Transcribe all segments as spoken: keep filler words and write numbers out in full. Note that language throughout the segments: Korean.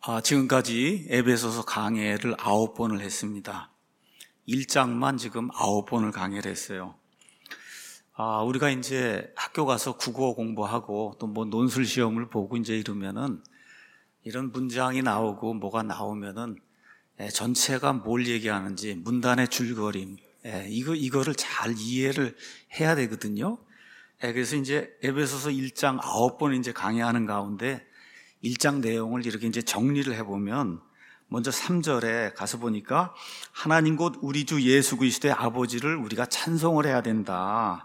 아, 지금까지 에베소서 강해를 아홉 번을 했습니다. 일 장만 지금 아홉 번을 강해를 했어요. 아, 우리가 이제 학교 가서 국어 공부하고 또 뭐 논술 시험을 보고 이제 이러면은 이런 문장이 나오고 뭐가 나오면은 예, 전체가 뭘 얘기하는지 문단의 줄거림, 예, 이거, 이거를 잘 이해를 해야 되거든요. 예, 그래서 이제 에베소서 일 장 아홉 번 이제 강의하는 가운데 일 장 내용을 이렇게 이제 정리를 해보면 먼저 삼 절에 가서 보니까 하나님 곧 우리 주 예수 그리스도의 아버지를 우리가 찬송을 해야 된다.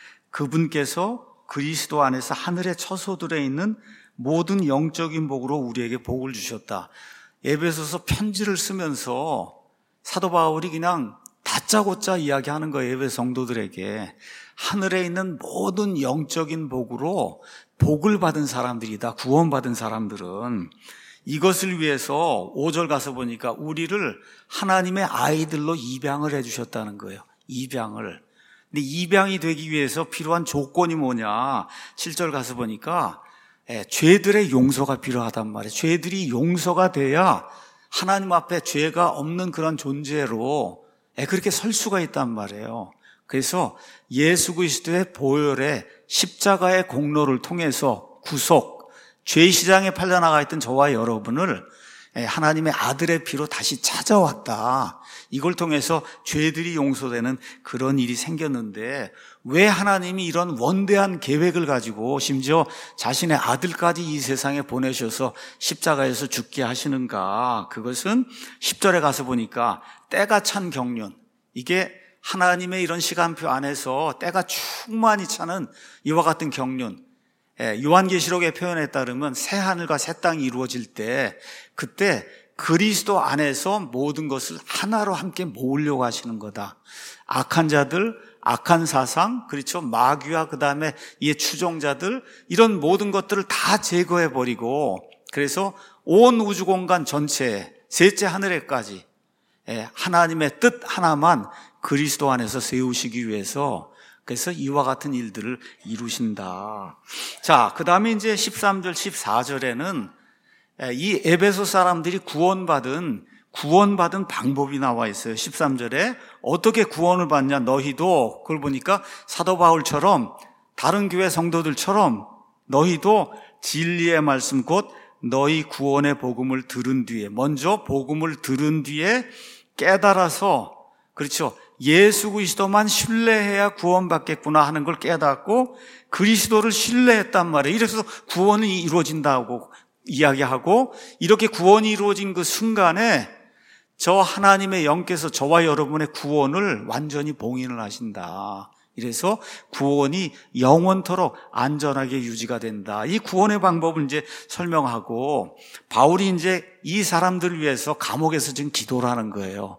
그분께서 그리스도 안에서 하늘의 처소들에 있는 모든 영적인 복으로 우리에게 복을 주셨다. 에베소서 편지를 쓰면서 사도 바울이 그냥 다짜고짜 이야기하는 거예요. 에베소 성도들에게 하늘에 있는 모든 영적인 복으로 복을 받은 사람들이다. 구원받은 사람들은 이것을 위해서 오 절 가서 보니까 우리를 하나님의 아이들로 입양을 해주셨다는 거예요. 입양을. 근데 입양이 되기 위해서 필요한 조건이 뭐냐? 칠 절 가서 보니까 예, 죄들의 용서가 필요하단 말이에요. 죄들이 용서가 돼야 하나님 앞에 죄가 없는 그런 존재로 예, 그렇게 설 수가 있단 말이에요. 그래서 예수 그리스도의 보혈의 십자가의 공로를 통해서 구속, 죄 시장에 팔려나가 있던 저와 여러분을 하나님의 아들의 피로 다시 찾아왔다. 이걸 통해서 죄들이 용서되는 그런 일이 생겼는데 왜 하나님이 이런 원대한 계획을 가지고 심지어 자신의 아들까지 이 세상에 보내셔서 십자가에서 죽게 하시는가? 그것은 십 절에 가서 보니까 때가 찬 경륜, 이게 하나님의 이런 시간표 안에서 때가 충만히 차는 이와 같은 경륜, 요한계시록의 표현에 따르면 새 하늘과 새 땅이 이루어질 때 그때 그리스도 안에서 모든 것을 하나로 함께 모으려고 하시는 거다. 악한 자들, 악한 사상, 그렇죠? 마귀와 그 다음에 이의 추종자들, 이런 모든 것들을 다 제거해버리고 그래서 온 우주공간 전체에 셋째 하늘에까지 하나님의 뜻 하나만 그리스도 안에서 세우시기 위해서 그래서 이와 같은 일들을 이루신다. 자, 그 다음에 이제 십삼 절, 십사 절에는 이 에베소 사람들이 구원받은, 구원받은 방법이 나와 있어요. 십삼 절에 어떻게 구원을 받냐? 너희도, 그걸 보니까 사도 바울처럼 다른 교회 성도들처럼 너희도 진리의 말씀 곧 너희 구원의 복음을 들은 뒤에, 먼저 복음을 들은 뒤에 깨달아서, 그렇죠, 예수 그리스도만 신뢰해야 구원받겠구나 하는 걸 깨닫고 그리스도를 신뢰했단 말이에요. 이래서 구원이 이루어진다고 이야기하고, 이렇게 구원이 이루어진 그 순간에 저 하나님의 영께서 저와 여러분의 구원을 완전히 봉인을 하신다. 이래서 구원이 영원토록 안전하게 유지가 된다. 이 구원의 방법을 이제 설명하고, 바울이 이제 이 사람들을 위해서 감옥에서 지금 기도를 하는 거예요.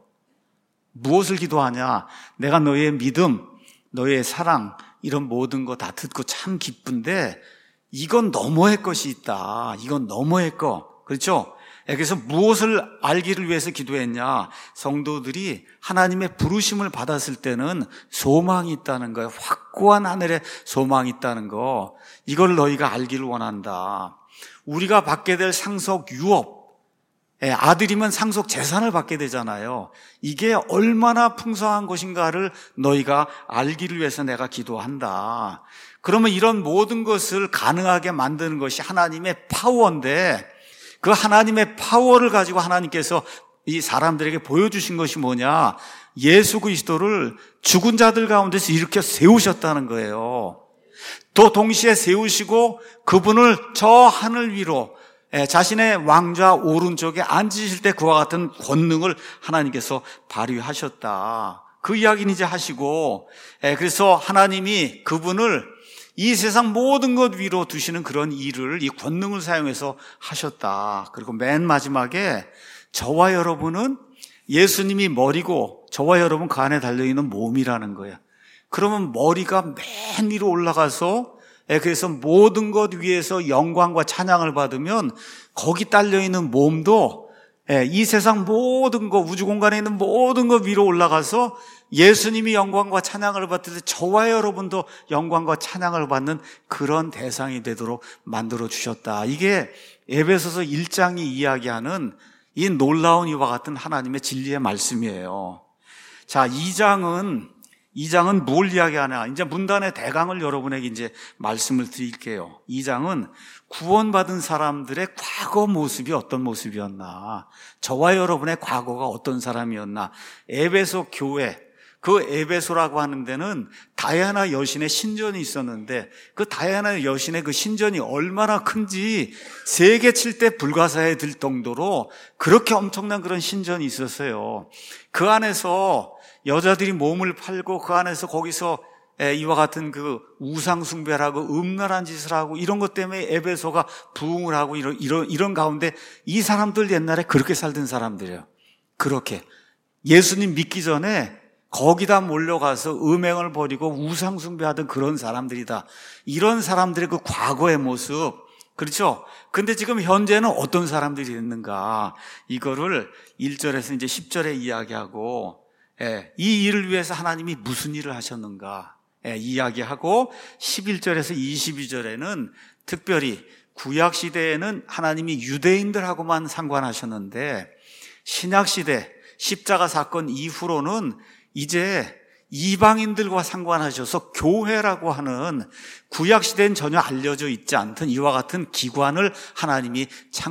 무엇을 기도하냐? 내가 너의 믿음, 너의 사랑, 이런 모든 거 다 듣고 참 기쁜데 이건 너머의 것이 있다. 이건 너머의 거. 그렇죠? 그래서 무엇을 알기를 위해서 기도했냐? 성도들이 하나님의 부르심을 받았을 때는 소망이 있다는 거예요. 확고한 하늘에 소망이 있다는 거. 이걸 너희가 알기를 원한다. 우리가 받게 될 상속 유업, 아들이면 상속 재산을 받게 되잖아요. 이게 얼마나 풍성한 것인가를 너희가 알기를 위해서 내가 기도한다. 그러면 이런 모든 것을 가능하게 만드는 것이 하나님의 파워인데, 그 하나님의 파워를 가지고 하나님께서 이 사람들에게 보여주신 것이 뭐냐? 예수 그리스도를 죽은 자들 가운데서 일으켜 세우셨다는 거예요. 또 동시에 세우시고 그분을 저 하늘 위로 자신의 왕좌 오른쪽에 앉으실 때 그와 같은 권능을 하나님께서 발휘하셨다. 그 이야기는 이제 하시고, 그래서 하나님이 그분을 이 세상 모든 것 위로 두시는 그런 일을, 이 권능을 사용해서 하셨다. 그리고 맨 마지막에 저와 여러분은 예수님이 머리고 저와 여러분 그 안에 달려있는 몸이라는 거예요. 그러면 머리가 맨 위로 올라가서, 그래서 모든 것 위에서 영광과 찬양을 받으면 거기 딸려있는 몸도 이 세상 모든 것, 우주 공간에 있는 모든 것 위로 올라가서 예수님이 영광과 찬양을 받을 때 저와 여러분도 영광과 찬양을 받는 그런 대상이 되도록 만들어 주셨다. 이게 에베소서 일 장이 이야기하는 이 놀라운 이와 같은 하나님의 진리의 말씀이에요. 자, 이 장은 이 장은 뭘 이야기하냐? 이제 문단의 대강을 여러분에게 이제 말씀을 드릴게요. 이 장은 구원받은 사람들의 과거 모습이 어떤 모습이었나? 저와 여러분의 과거가 어떤 사람이었나? 에베소 교회, 그 에베소라고 하는 데는 다이아나 여신의 신전이 있었는데 그 다이아나 여신의 그 신전이 얼마나 큰지 세계 칠 대 불가사에 들 정도로 그렇게 엄청난 그런 신전이 있었어요. 그 안에서 여자들이 몸을 팔고 그 안에서 거기서 이와 같은 그 우상 숭배를 하고 음란한 짓을 하고 이런 것 때문에 에베소가 부흥을 하고 이런, 이런, 이런 가운데 이 사람들 옛날에 그렇게 살던 사람들이에요. 그렇게. 예수님 믿기 전에 거기다 몰려가서 음행을 벌이고 우상 숭배하던 그런 사람들이다. 이런 사람들의 그 과거의 모습. 그렇죠? 근데 지금 현재는 어떤 사람들이 있는가? 이거를 일 절에서 이제 십 절에 이야기하고 예, 이 일을 위해서 하나님이 무슨 일을 하셨는가 예, 이야기하고 십일 절에서 이십이 절에는 특별히 구약시대에는 하나님이 유대인들하고만 상관하셨는데 신약시대 십자가 사건 이후로는 이제 이방인들과 상관하셔서 교회라고 하는 구약시대엔 전혀 알려져 있지 않던 이와 같은 기관을 하나님이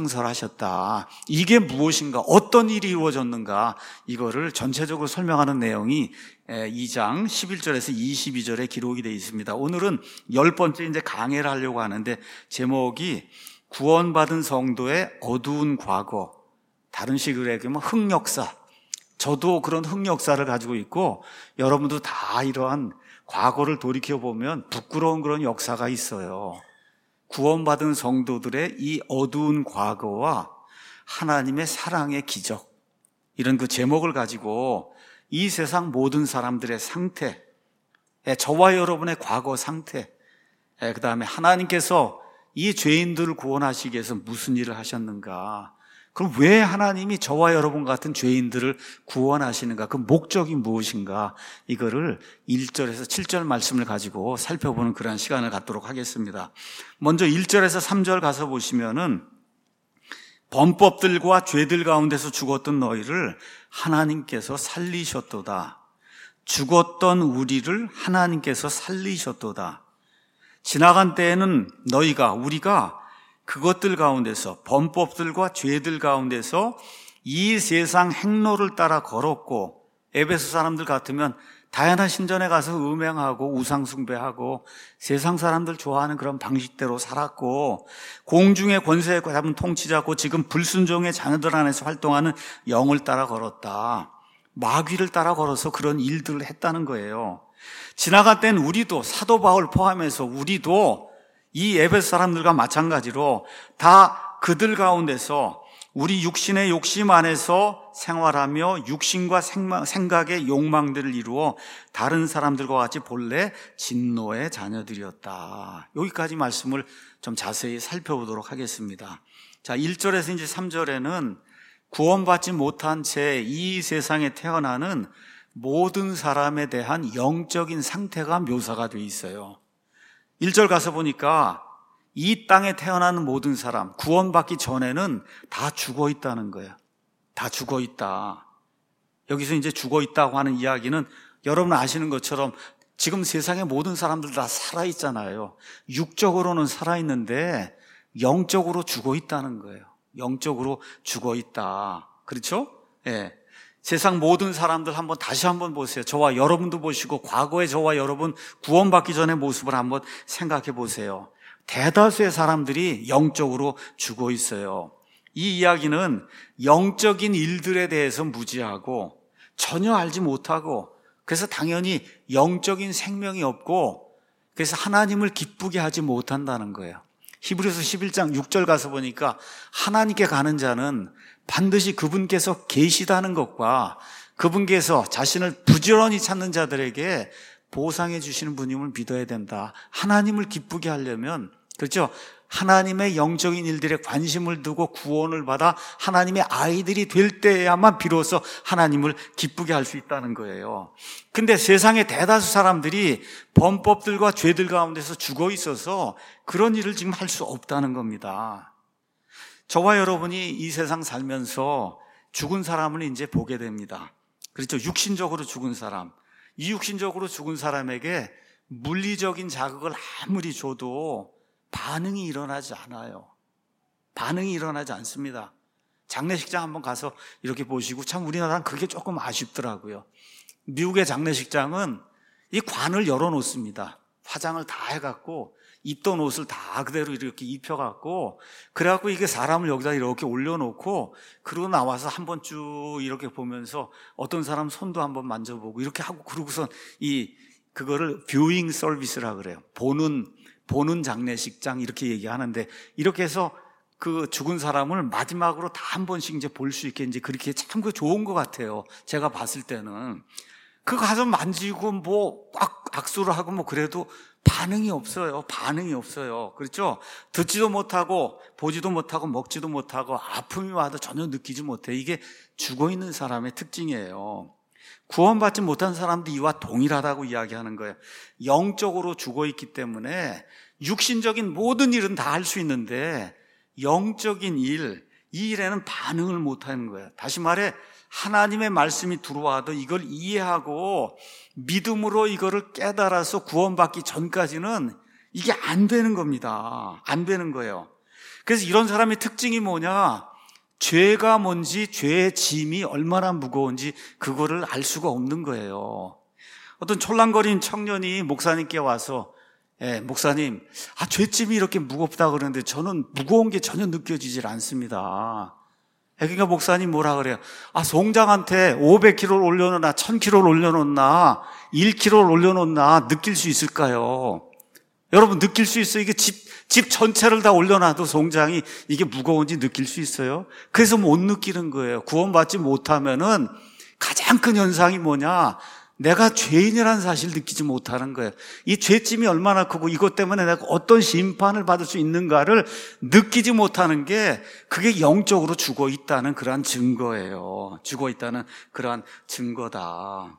창설하셨다. 이게 무엇인가, 어떤 일이 이루어졌는가, 이거를 전체적으로 설명하는 내용이 이 장 십일 절에서 이십이 절에 기록이 되어 있습니다. 오늘은 열 번째 이제 강해를 하려고 하는데 제목이 구원받은 성도의 어두운 과거, 다른 식으로 얘기하면 흑역사. 저도 그런 흑역사를 가지고 있고 여러분도 다 이러한 과거를 돌이켜보면 부끄러운 그런 역사가 있어요. 구원받은 성도들의 이 어두운 과거와 하나님의 사랑의 기적, 이런 그 제목을 가지고 이 세상 모든 사람들의 상태, 저와 여러분의 과거 상태, 그 다음에 하나님께서 이 죄인들을 구원하시기 위해서 무슨 일을 하셨는가, 그럼 왜 하나님이 저와 여러분 같은 죄인들을 구원하시는가? 그 목적이 무엇인가? 이거를 일 절에서 칠 절 말씀을 가지고 살펴보는 그런 시간을 갖도록 하겠습니다. 먼저 일 절에서 삼 절 가서 보시면은 범법들과 죄들 가운데서 죽었던 너희를 하나님께서 살리셨도다. 죽었던 우리를 하나님께서 살리셨도다. 지나간 때에는 너희가, 우리가 그것들 가운데서, 범법들과 죄들 가운데서 이 세상 행로를 따라 걸었고, 에베소 사람들 같으면 다양한 신전에 가서 음행하고 우상 숭배하고 세상 사람들 좋아하는 그런 방식대로 살았고, 공중의 권세에 잡은 통치자고 지금 불순종의 자녀들 안에서 활동하는 영을 따라 걸었다. 마귀를 따라 걸어서 그런 일들을 했다는 거예요. 지나갈 땐 우리도, 사도 바울 포함해서 우리도 이 에베소 사람들과 마찬가지로 다 그들 가운데서 우리 육신의 욕심 안에서 생활하며 육신과 생각의 욕망들을 이루어 다른 사람들과 같이 본래 진노의 자녀들이었다. 여기까지 말씀을 좀 자세히 살펴보도록 하겠습니다. 자, 일 절에서 이제 삼 절에는 구원받지 못한 채 이 세상에 태어나는 모든 사람에 대한 영적인 상태가 묘사가 되어 있어요. 일 절 가서 보니까 이 땅에 태어나는 모든 사람, 구원받기 전에는 다 죽어 있다는 거예요. 다 죽어 있다. 여기서 이제 죽어 있다고 하는 이야기는 여러분 아시는 것처럼 지금 세상의 모든 사람들 다 살아있잖아요. 육적으로는 살아있는데 영적으로 죽어 있다는 거예요. 영적으로 죽어 있다. 그렇죠? 예. 세상 모든 사람들 한번 다시 한번 보세요. 저와 여러분도 보시고 과거의 저와 여러분 구원받기 전의 모습을 한번 생각해 보세요. 대다수의 사람들이 영적으로 죽어 있어요. 이 이야기는 영적인 일들에 대해서 무지하고 전혀 알지 못하고, 그래서 당연히 영적인 생명이 없고, 그래서 하나님을 기쁘게 하지 못한다는 거예요. 히브리서 십일 장 육 절 가서 보니까 하나님께 가는 자는 반드시 그분께서 계시다는 것과 그분께서 자신을 부지런히 찾는 자들에게 보상해 주시는 분임을 믿어야 된다. 하나님을 기쁘게 하려면, 그렇죠? 하나님의 영적인 일들에 관심을 두고 구원을 받아 하나님의 아이들이 될 때야만 비로소 하나님을 기쁘게 할 수 있다는 거예요. 근데 세상의 대다수 사람들이 범법들과 죄들 가운데서 죽어 있어서 그런 일을 지금 할 수 없다는 겁니다. 저와 여러분이 이 세상 살면서 죽은 사람을 이제 보게 됩니다. 그렇죠. 육신적으로 죽은 사람. 이 육신적으로 죽은 사람에게 물리적인 자극을 아무리 줘도 반응이 일어나지 않아요. 반응이 일어나지 않습니다. 장례식장 한번 가서 이렇게 보시고 참 우리나라는 그게 조금 아쉽더라고요. 미국의 장례식장은 이 관을 열어놓습니다. 화장을 다 해갖고 입던 옷을 다 그대로 이렇게 입혀갖고 그래갖고 이게 사람을 여기다 이렇게 올려놓고 그러고 나와서 한번 쭉 이렇게 보면서 어떤 사람 손도 한번 만져보고 이렇게 하고 그러고선 이 그거를 뷰잉 서비스라 그래요. 보는 보는 장례식장 이렇게 얘기하는데 이렇게 해서 그 죽은 사람을 마지막으로 다 한 번씩 이제 볼 수 있게 이제 그렇게 참 그 좋은 것 같아요. 제가 봤을 때는 그 가서 만지고 뭐 악, 악수를 하고 뭐 그래도 반응이 없어요. 반응이 없어요. 그렇죠? 듣지도 못하고 보지도 못하고 먹지도 못하고 아픔이 와도 전혀 느끼지 못해. 이게 죽어 있는 사람의 특징이에요. 구원받지 못한 사람도 이와 동일하다고 이야기하는 거예요. 영적으로 죽어 있기 때문에 육신적인 모든 일은 다 할 수 있는데 영적인 일, 이 일에는 반응을 못하는 거예요. 다시 말해 하나님의 말씀이 들어와도 이걸 이해하고 믿음으로 이거를 깨달아서 구원받기 전까지는 이게 안 되는 겁니다. 안 되는 거예요. 그래서 이런 사람의 특징이 뭐냐? 죄가 뭔지, 죄의 짐이 얼마나 무거운지 그거를 알 수가 없는 거예요. 어떤 촐랑거린 청년이 목사님께 와서 예, 목사님, 아, 죄짐이 이렇게 무겁다 그러는데 저는 무거운 게 전혀 느껴지질 않습니다. 그러니까 목사님 뭐라 그래요? 아, 송장한테 오백 킬로를 올려놓나, 천 킬로를 올려놓나, 일 킬로를 올려놓나 느낄 수 있을까요? 여러분 느낄 수 있어요? 이게 집, 집 전체를 다 올려놔도 송장이 이게 무거운지 느낄 수 있어요? 그래서 못 느끼는 거예요. 구원받지 못하면은 가장 큰 현상이 뭐냐? 내가 죄인이라는 사실을 느끼지 못하는 거예요. 이 죄짐이 얼마나 크고 이것 때문에 내가 어떤 심판을 받을 수 있는가를 느끼지 못하는 게 그게 영적으로 죽어 있다는 그러한 증거예요. 죽어 있다는 그러한 증거다.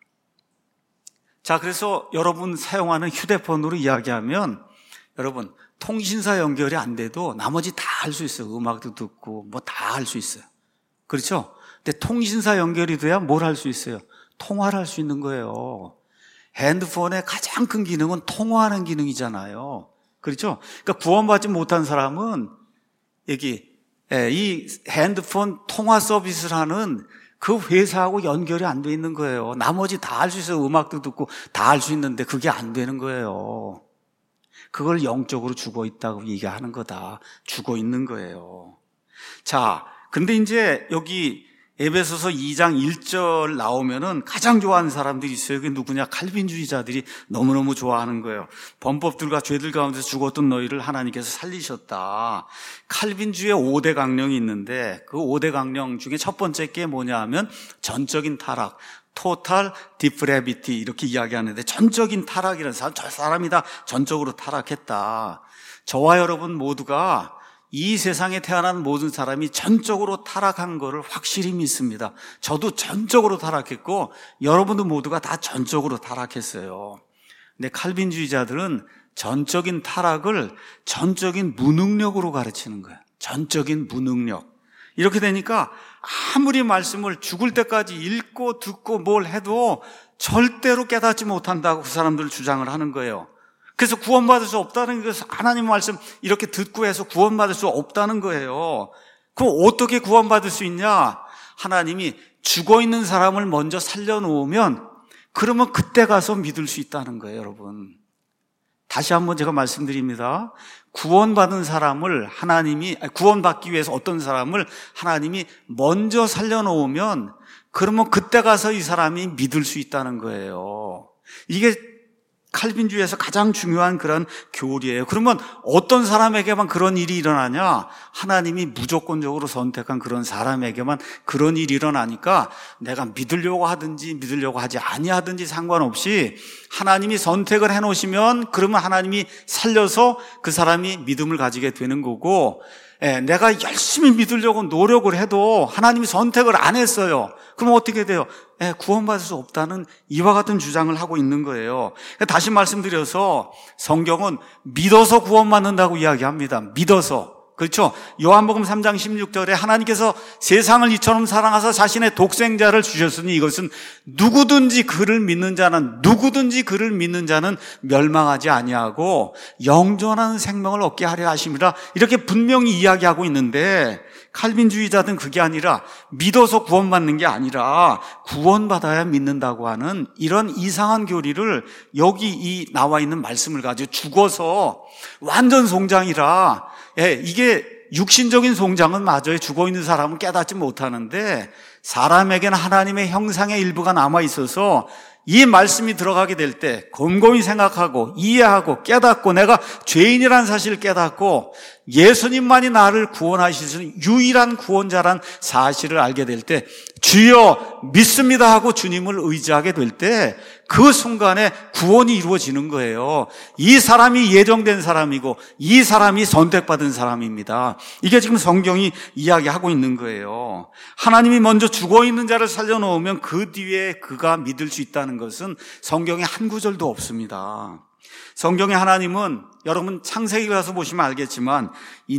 자, 그래서 여러분 사용하는 휴대폰으로 이야기하면 여러분 통신사 연결이 안 돼도 나머지 다 할 수 있어요. 음악도 듣고 뭐 다 할 수 있어요. 그렇죠? 근데 통신사 연결이 돼야 뭘 할 수 있어요? 통화를 할 수 있는 거예요. 핸드폰의 가장 큰 기능은 통화하는 기능이잖아요. 그렇죠? 그러니까 구원받지 못한 사람은 여기 이 핸드폰 통화 서비스를 하는 그 회사하고 연결이 안 돼 있는 거예요. 나머지 다 할 수 있어요. 음악도 듣고 다 할 수 있는데 그게 안 되는 거예요. 그걸 영적으로 죽어 있다고 얘기하는 거다. 죽어 있는 거예요. 자, 근데 이제 여기 에베소서 이 장 일 절 나오면은 가장 좋아하는 사람들이 있어요. 그게 누구냐? 칼빈주의자들이 너무너무 좋아하는 거예요. 범법들과 죄들 가운데서 죽었던 너희를 하나님께서 살리셨다. 칼빈주의 오 대 강령이 있는데 그 오 대 강령 중에 첫 번째 게 뭐냐 하면 전적인 타락, 토탈 디프레비티 이렇게 이야기하는데 전적인 타락이라는 사람, 저 사람이 다 전적으로 타락했다. 저와 여러분 모두가 이 세상에 태어난 모든 사람이 전적으로 타락한 거를 확실히 믿습니다. 저도 전적으로 타락했고 여러분도 모두가 다 전적으로 타락했어요. 근데 칼빈주의자들은 전적인 타락을 전적인 무능력으로 가르치는 거예요. 전적인 무능력. 이렇게 되니까 아무리 말씀을 죽을 때까지 읽고 듣고 뭘 해도 절대로 깨닫지 못한다고 그 사람들 주장을 하는 거예요. 그래서 구원받을 수 없다는 것은 하나님 말씀 이렇게 듣고 해서 구원받을 수 없다는 거예요. 그럼 어떻게 구원받을 수 있냐? 하나님이 죽어있는 사람을 먼저 살려놓으면 그러면 그때 가서 믿을 수 있다는 거예요, 여러분. 다시 한번 제가 말씀드립니다. 구원받은 사람을 하나님이, 구원받기 위해서 어떤 사람을 하나님이 먼저 살려놓으면 그러면 그때 가서 이 사람이 믿을 수 있다는 거예요. 이게 칼빈주의에서 가장 중요한 그런 교리예요. 그러면 어떤 사람에게만 그런 일이 일어나냐? 하나님이 무조건적으로 선택한 그런 사람에게만 그런 일이 일어나니까 내가 믿으려고 하든지 믿으려고 하지 아니하든지 상관없이 하나님이 선택을 해놓으시면 그러면 하나님이 살려서 그 사람이 믿음을 가지게 되는 거고, 예, 내가 열심히 믿으려고 노력을 해도 하나님이 선택을 안 했어요. 그럼 어떻게 돼요? 예, 구원받을 수 없다는 이와 같은 주장을 하고 있는 거예요. 다시 말씀드려서 성경은 믿어서 구원받는다고 이야기합니다. 믿어서. 그렇죠? 요한복음 삼 장 십육 절에 하나님께서 세상을 이처럼 사랑하사 자신의 독생자를 주셨으니 이것은 누구든지 그를 믿는 자는 누구든지 그를 믿는 자는 멸망하지 아니하고 영존한 생명을 얻게 하려 하심이라, 이렇게 분명히 이야기하고 있는데, 칼빈주의자든 그게 아니라 믿어서 구원받는 게 아니라 구원받아야 믿는다고 하는 이런 이상한 교리를 여기 이 나와 있는 말씀을 가지고 죽어서 완전 송장이라, 예, 이게 육신적인 송장은 맞아요. 죽어 있는 사람은 깨닫지 못하는데 사람에게는 하나님의 형상의 일부가 남아 있어서 이 말씀이 들어가게 될 때 곰곰이 생각하고 이해하고 깨닫고 내가 죄인이라는 사실을 깨닫고 예수님만이 나를 구원하실 수 있는 유일한 구원자란 사실을 알게 될 때 주여 믿습니다 하고 주님을 의지하게 될 때 그 순간에 구원이 이루어지는 거예요. 이 사람이 예정된 사람이고 이 사람이 선택받은 사람입니다. 이게 지금 성경이 이야기하고 있는 거예요. 하나님이 먼저 죽어있는 자를 살려놓으면 그 뒤에 그가 믿을 수 있다는 것은 성경에 한 구절도 없습니다. 성경의 하나님은 여러분 창세기 가서 보시면 알겠지만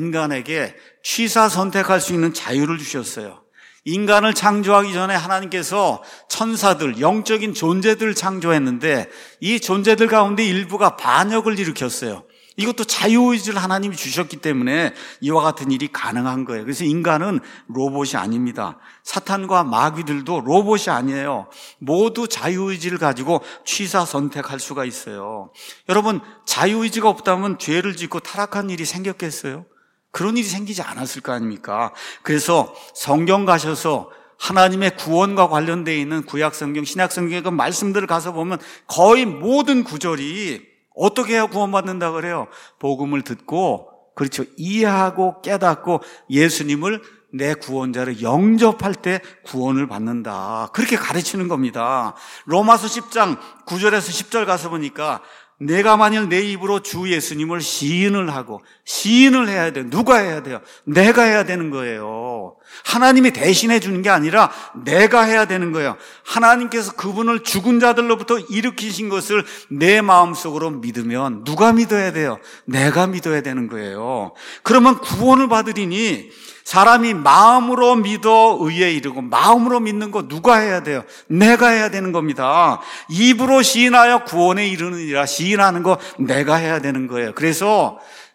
인간에게 취사 선택할 수 있는 자유를 주셨어요. 인간을 창조하기 전에 하나님께서 천사들, 영적인 존재들을 창조했는데 이 존재들 가운데 일부가 반역을 일으켰어요. 이것도 자유의지를 하나님이 주셨기 때문에 이와 같은 일이 가능한 거예요. 그래서 인간은 로봇이 아닙니다. 사탄과 마귀들도 로봇이 아니에요. 모두 자유의지를 가지고 취사 선택할 수가 있어요. 여러분, 자유의지가 없다면 죄를 짓고 타락한 일이 생겼겠어요? 그런 일이 생기지 않았을 거 아닙니까? 그래서 성경 가셔서 하나님의 구원과 관련되어 있는 구약성경, 신약성경의 그 말씀들을 가서 보면 거의 모든 구절이 어떻게 해야 구원받는다 그래요? 복음을 듣고, 그렇죠, 이해하고 깨닫고 예수님을 내 구원자를 영접할 때 구원을 받는다, 그렇게 가르치는 겁니다. 로마서 십 장 구 절에서 십 절 가서 보니까 내가 만일 내 입으로 주 예수님을 시인을 하고, 시인을 해야 돼요. 누가 해야 돼요? 내가 해야 되는 거예요. 하나님이 대신해 주는 게 아니라 내가 해야 되는 거예요. 하나님께서 그분을 죽은 자들로부터 일으키신 것을 내 마음속으로 믿으면 누가 믿어야 돼요? 내가 믿어야 되는 거예요. 그러면 구원을 받으리니 사람이 마음으로 믿어 의에 이르고, 마음으로 믿는 거 누가 해야 돼요? 내가 해야 되는 겁니다. 입으로 시인하여 구원에 이르느니라, 시인하는 거 내가 해야 되는 거예요. 그래서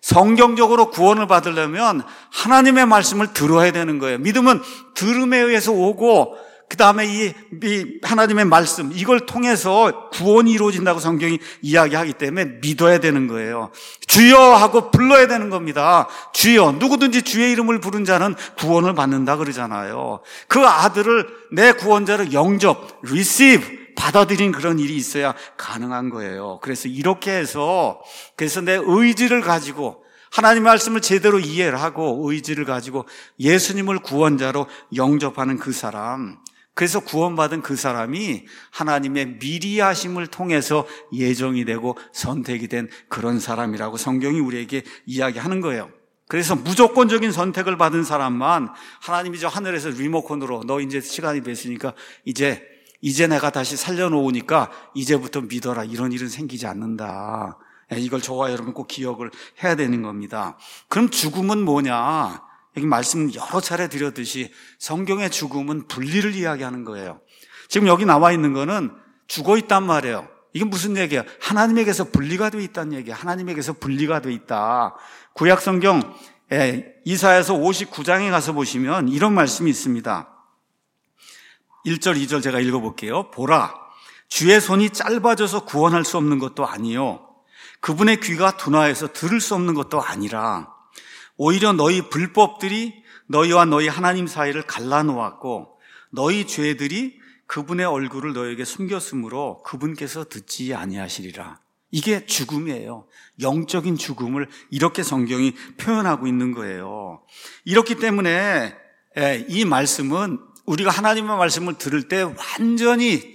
성경적으로 구원을 받으려면 하나님의 말씀을 들어야 되는 거예요. 믿음은 들음에 의해서 오고, 그 다음에 이, 이 하나님의 말씀, 이걸 통해서 구원이 이루어진다고 성경이 이야기하기 때문에 믿어야 되는 거예요. 주여 하고 불러야 되는 겁니다. 주여, 누구든지 주의 이름을 부른 자는 구원을 받는다 그러잖아요. 그 아들을 내 구원자로 영접, receive, 받아들인 그런 일이 있어야 가능한 거예요. 그래서 이렇게 해서, 그래서 내 의지를 가지고 하나님의 말씀을 제대로 이해를 하고 의지를 가지고 예수님을 구원자로 영접하는 그 사람, 그래서 구원받은 그 사람이 하나님의 미리 하심을 통해서 예정이 되고 선택이 된 그런 사람이라고 성경이 우리에게 이야기하는 거예요. 그래서 무조건적인 선택을 받은 사람만 하나님이 저 하늘에서 리모컨으로 너 이제 시간이 됐으니까 이제 이제 내가 다시 살려놓으니까 이제부터 믿어라, 이런 일은 생기지 않는다. 이걸 저와 여러분 꼭 기억을 해야 되는 겁니다. 그럼 죽음은 뭐냐? 여기 말씀 여러 차례 드렸듯이 성경의 죽음은 분리를 이야기하는 거예요. 지금 여기 나와 있는 거는 죽어 있단 말이에요. 이게 무슨 얘기야? 하나님에게서 분리가 돼 있다는 얘기야. 하나님에게서 분리가 돼 있다. 구약 성경 이사야서 오십구 장에 가서 보시면 이런 말씀이 있습니다. 일 절 이 절 제가 읽어볼게요. 보라, 주의 손이 짧아져서 구원할 수 없는 것도 아니요, 그분의 귀가 둔하여서 들을 수 없는 것도 아니라 오히려 너희 불법들이 너희와 너희 하나님 사이를 갈라놓았고 너희 죄들이 그분의 얼굴을 너희에게 숨겼으므로 그분께서 듣지 아니하시리라. 이게 죽음이에요. 영적인 죽음을 이렇게 성경이 표현하고 있는 거예요. 이렇기 때문에 이 말씀은 우리가 하나님의 말씀을 들을 때 완전히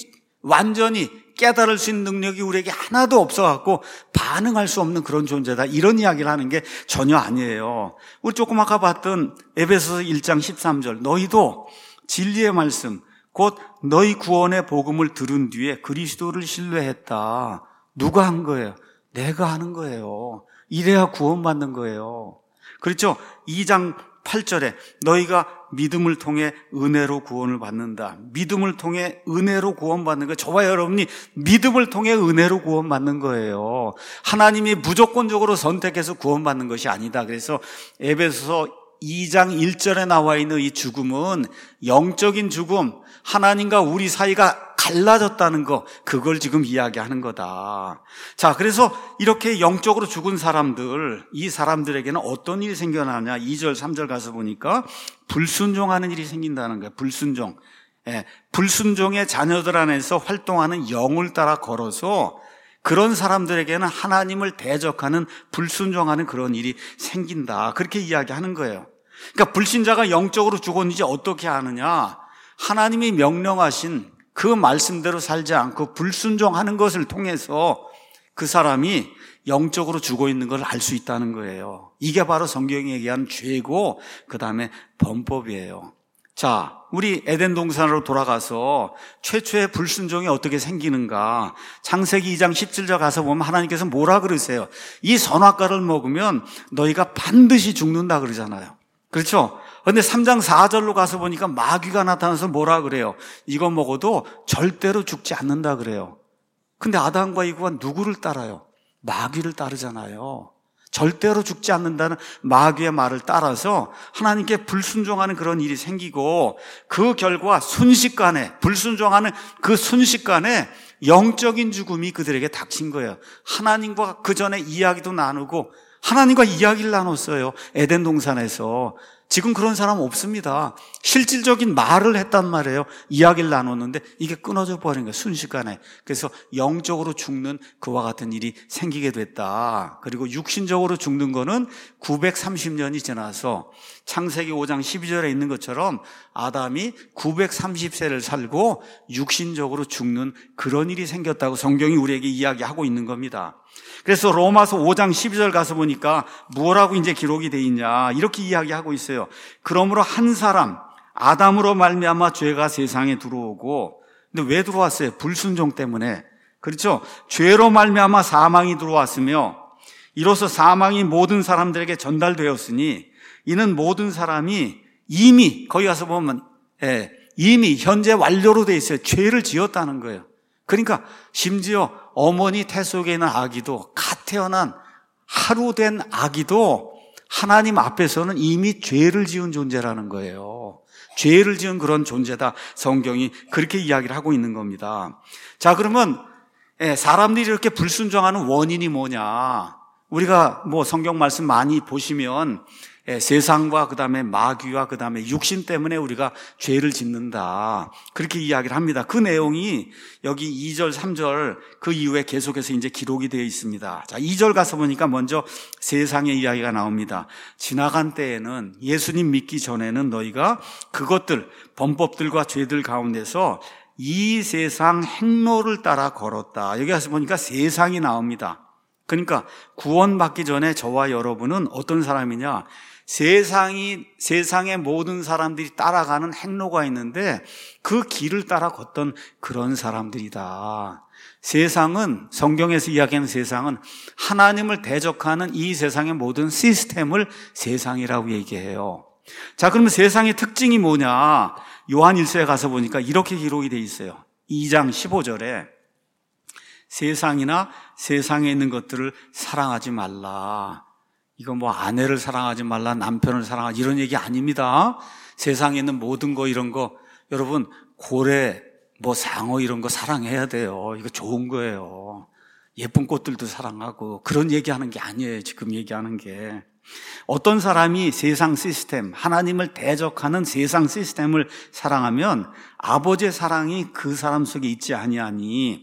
완전히 깨달을 수 있는 능력이 우리에게 하나도 없어갖고 반응할 수 없는 그런 존재다, 이런 이야기를 하는 게 전혀 아니에요. 우리 조금 아까 봤던 에베소서 일 장 십삼 절, 너희도 진리의 말씀 곧 너희 구원의 복음을 들은 뒤에 그리스도를 신뢰했다. 누가 한 거예요? 내가 하는 거예요. 이래야 구원받는 거예요. 그렇죠? 이 장 팔 절에 너희가 믿음을 통해 은혜로 구원을 받는다. 믿음을 통해 은혜로 구원받는 거예요. 저와 여러분이 믿음을 통해 은혜로 구원받는 거예요. 하나님이 무조건적으로 선택해서 구원받는 것이 아니다. 그래서 에베소서 이 장 일 절에 나와 있는 이 죽음은 영적인 죽음, 하나님과 우리 사이가 갈라졌다는 거, 그걸 지금 이야기하는 거다. 자, 그래서 이렇게 영적으로 죽은 사람들, 이 사람들에게는 어떤 일이 생겨나냐? 이 절 삼 절 가서 보니까 불순종하는 일이 생긴다는 거예요. 불순종. 예, 불순종의 자녀들 안에서 활동하는 영을 따라 걸어서 그런 사람들에게는 하나님을 대적하는, 불순종하는 그런 일이 생긴다, 그렇게 이야기하는 거예요. 그러니까 불신자가 영적으로 죽었는지 어떻게 아느냐? 하나님이 명령하신 그 말씀대로 살지 않고 불순종하는 것을 통해서 그 사람이 영적으로 죽어 있는 걸 알 수 있다는 거예요. 이게 바로 성경이 얘기하는 죄고 그 다음에 범법이에요. 자, 우리 에덴 동산으로 돌아가서 최초의 불순종이 어떻게 생기는가? 창세기 이 장 십칠 절 가서 보면 하나님께서 뭐라 그러세요? 이 선악과를 먹으면 너희가 반드시 죽는다 그러잖아요. 그렇죠? 그런데 삼 장 사 절로 가서 보니까 마귀가 나타나서 뭐라 그래요? 이거 먹어도 절대로 죽지 않는다 그래요. 근데 아담과 이브가 누구를 따라요? 마귀를 따르잖아요. 절대로 죽지 않는다는 마귀의 말을 따라서 하나님께 불순종하는 그런 일이 생기고, 그 결과 순식간에, 불순종하는 그 순식간에 영적인 죽음이 그들에게 닥친 거예요. 하나님과 그 전에 이야기도 나누고 하나님과 이야기를 나눴어요. 에덴 동산에서. 지금 그런 사람 없습니다. 실질적인 말을 했단 말이에요. 이야기를 나눴는데 이게 끊어져 버린 거예요, 순식간에. 그래서 영적으로 죽는 그와 같은 일이 생기게 됐다. 그리고 육신적으로 죽는 거는 구백삼십 년이 지나서 창세기 오 장 십이 절에 있는 것처럼 아담이 구백삼십 세를 살고 육신적으로 죽는 그런 일이 생겼다고 성경이 우리에게 이야기하고 있는 겁니다. 그래서 로마서 오 장 십이 절 가서 보니까 뭐라고 이제 기록이 돼 있냐, 이렇게 이야기하고 있어요. 그러므로 한 사람 아담으로 말미암아 죄가 세상에 들어오고, 근데 왜 들어왔어요? 불순종 때문에. 그렇죠? 죄로 말미암아 사망이 들어왔으며 이로써 사망이 모든 사람들에게 전달되었으니 이는 모든 사람이 이미, 거기 가서 보면 예, 이미 현재 완료로 돼 있어요. 죄를 지었다는 거예요. 그러니까 심지어 어머니 태 속에 있는 아기도, 갓 태어난 하루 된 아기도 하나님 앞에서는 이미 죄를 지은 존재라는 거예요. 죄를 지은 그런 존재다. 성경이 그렇게 이야기를 하고 있는 겁니다. 자, 그러면 사람들이 이렇게 불순종하는 원인이 뭐냐? 우리가 뭐 성경 말씀 많이 보시면 세상과 그 다음에 마귀와 그 다음에 육신 때문에 우리가 죄를 짓는다, 그렇게 이야기를 합니다. 그 내용이 여기 이 절 삼 절 그 이후에 계속해서 이제 기록이 되어 있습니다. 자, 이 절 가서 보니까 먼저 세상의 이야기가 나옵니다. 지나간 때에는, 예수님 믿기 전에는 너희가 그것들, 범법들과 죄들 가운데서 이 세상 행로를 따라 걸었다. 여기 가서 보니까 세상이 나옵니다. 그러니까 구원받기 전에 저와 여러분은 어떤 사람이냐? 세상이, 세상의 모든 사람들이 따라가는 행로가 있는데 그 길을 따라 걷던 그런 사람들이다. 세상은, 성경에서 이야기하는 세상은 하나님을 대적하는 이 세상의 모든 시스템을 세상이라고 얘기해요. 자, 그러면 세상의 특징이 뭐냐? 요한 일 서에 가서 보니까 이렇게 기록이 되어 있어요. 이 장 십오 절에 세상이나 세상에 있는 것들을 사랑하지 말라. 이거 뭐 아내를 사랑하지 말라, 남편을 사랑하지, 이런 얘기 아닙니다. 세상에 있는 모든 거, 이런 거, 여러분 고래, 뭐 상어 이런 거 사랑해야 돼요. 이거 좋은 거예요. 예쁜 꽃들도 사랑하고, 그런 얘기하는 게 아니에요. 지금 얘기하는 게. 어떤 사람이 세상 시스템, 하나님을 대적하는 세상 시스템을 사랑하면 아버지의 사랑이 그 사람 속에 있지 아니하니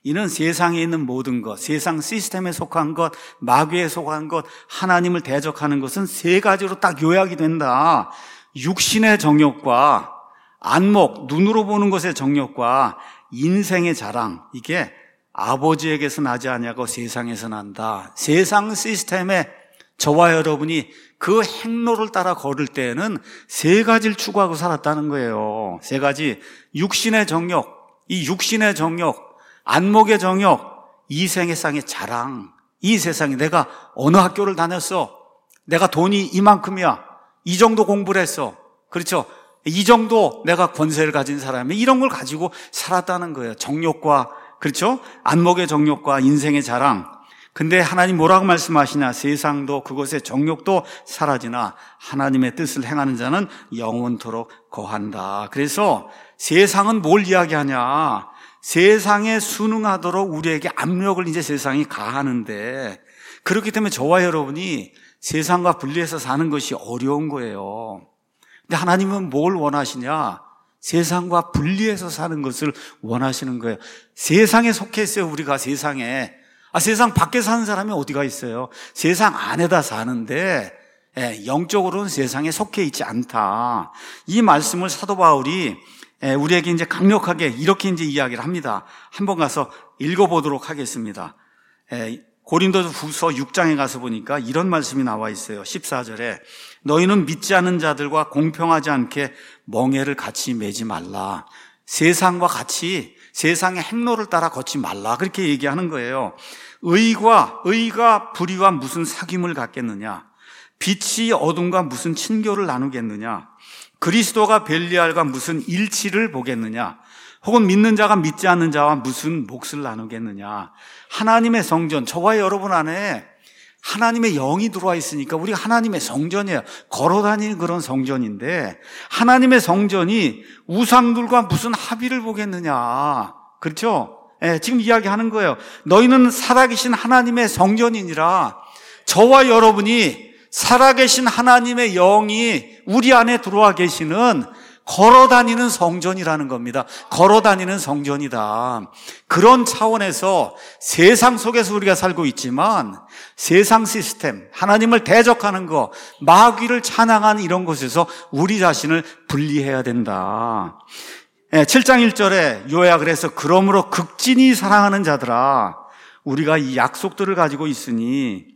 이는 세상에 있는 모든 것, 세상 시스템에 속한 것, 마귀에 속한 것, 하나님을 대적하는 것은 세 가지로 딱 요약이 된다. 육신의 정욕과 안목, 눈으로 보는 것의 정욕과 인생의 자랑, 이게 아버지에게서 나지 아니하고 세상에서 난다. 세상 시스템에 저와 여러분이 그 행로를 따라 걸을 때에는 세 가지를 추구하고 살았다는 거예요. 세 가지. 육신의 정욕, 이 육신의 정욕, 안목의 정욕, 이생의 쌍의 자랑. 이 세상에 내가 어느 학교를 다녔어? 내가 돈이 이만큼이야. 이 정도 공부를 했어. 그렇죠? 이 정도 내가 권세를 가진 사람이 이런 걸 가지고 살았다는 거예요. 정욕과, 그렇죠? 안목의 정욕과 인생의 자랑. 근데 하나님 뭐라고 말씀하시냐? 세상도 그것의 정욕도 사라지나 하나님의 뜻을 행하는 자는 영원토록 거한다. 그래서 세상은 뭘 이야기하냐? 세상에 순응하도록 우리에게 압력을 이제 세상이 가하는데, 그렇기 때문에 저와 여러분이 세상과 분리해서 사는 것이 어려운 거예요. 근데 하나님은 뭘 원하시냐? 세상과 분리해서 사는 것을 원하시는 거예요. 세상에 속해 있어요. 우리가 세상에. 아, 세상 밖에 사는 사람이 어디가 있어요? 세상 안에다 사는데 예, 영적으로는 세상에 속해 있지 않다. 이 말씀을 사도 바울이 예, 우리에게 이제 강력하게 이렇게 이제 이야기를 합니다. 한번 가서 읽어보도록 하겠습니다. 예, 고린도후서 육 장에 가서 보니까 이런 말씀이 나와 있어요. 십사 절에 너희는 믿지 않는 자들과 공평하지 않게 멍에를 같이 매지 말라. 세상과 같이 세상의 행로를 따라 걷지 말라. 그렇게 얘기하는 거예요. 의과 의가 불의와 무슨 사귐을 갖겠느냐? 빛이 어둠과 무슨 친교를 나누겠느냐? 그리스도가 벨리알과 무슨 일치를 보겠느냐? 혹은 믿는 자가 믿지 않는 자와 무슨 몫을 나누겠느냐? 하나님의 성전, 저와 여러분 안에 하나님의 영이 들어와 있으니까 우리가 하나님의 성전이에요. 걸어다니는 그런 성전인데 하나님의 성전이 우상들과 무슨 합의를 보겠느냐? 그렇죠? 예, 지금 이야기하는 거예요. 너희는 살아계신 하나님의 성전이니라. 저와 여러분이 살아계신 하나님의 영이 우리 안에 들어와 계시는 걸어다니는 성전이라는 겁니다. 걸어다니는 성전이다. 그런 차원에서 세상 속에서 우리가 살고 있지만 세상 시스템, 하나님을 대적하는 것, 마귀를 찬양하는 이런 곳에서 우리 자신을 분리해야 된다. 칠 장 일 절에 요약을 해서 그러므로 극진히 사랑하는 자들아, 우리가 이 약속들을 가지고 있으니,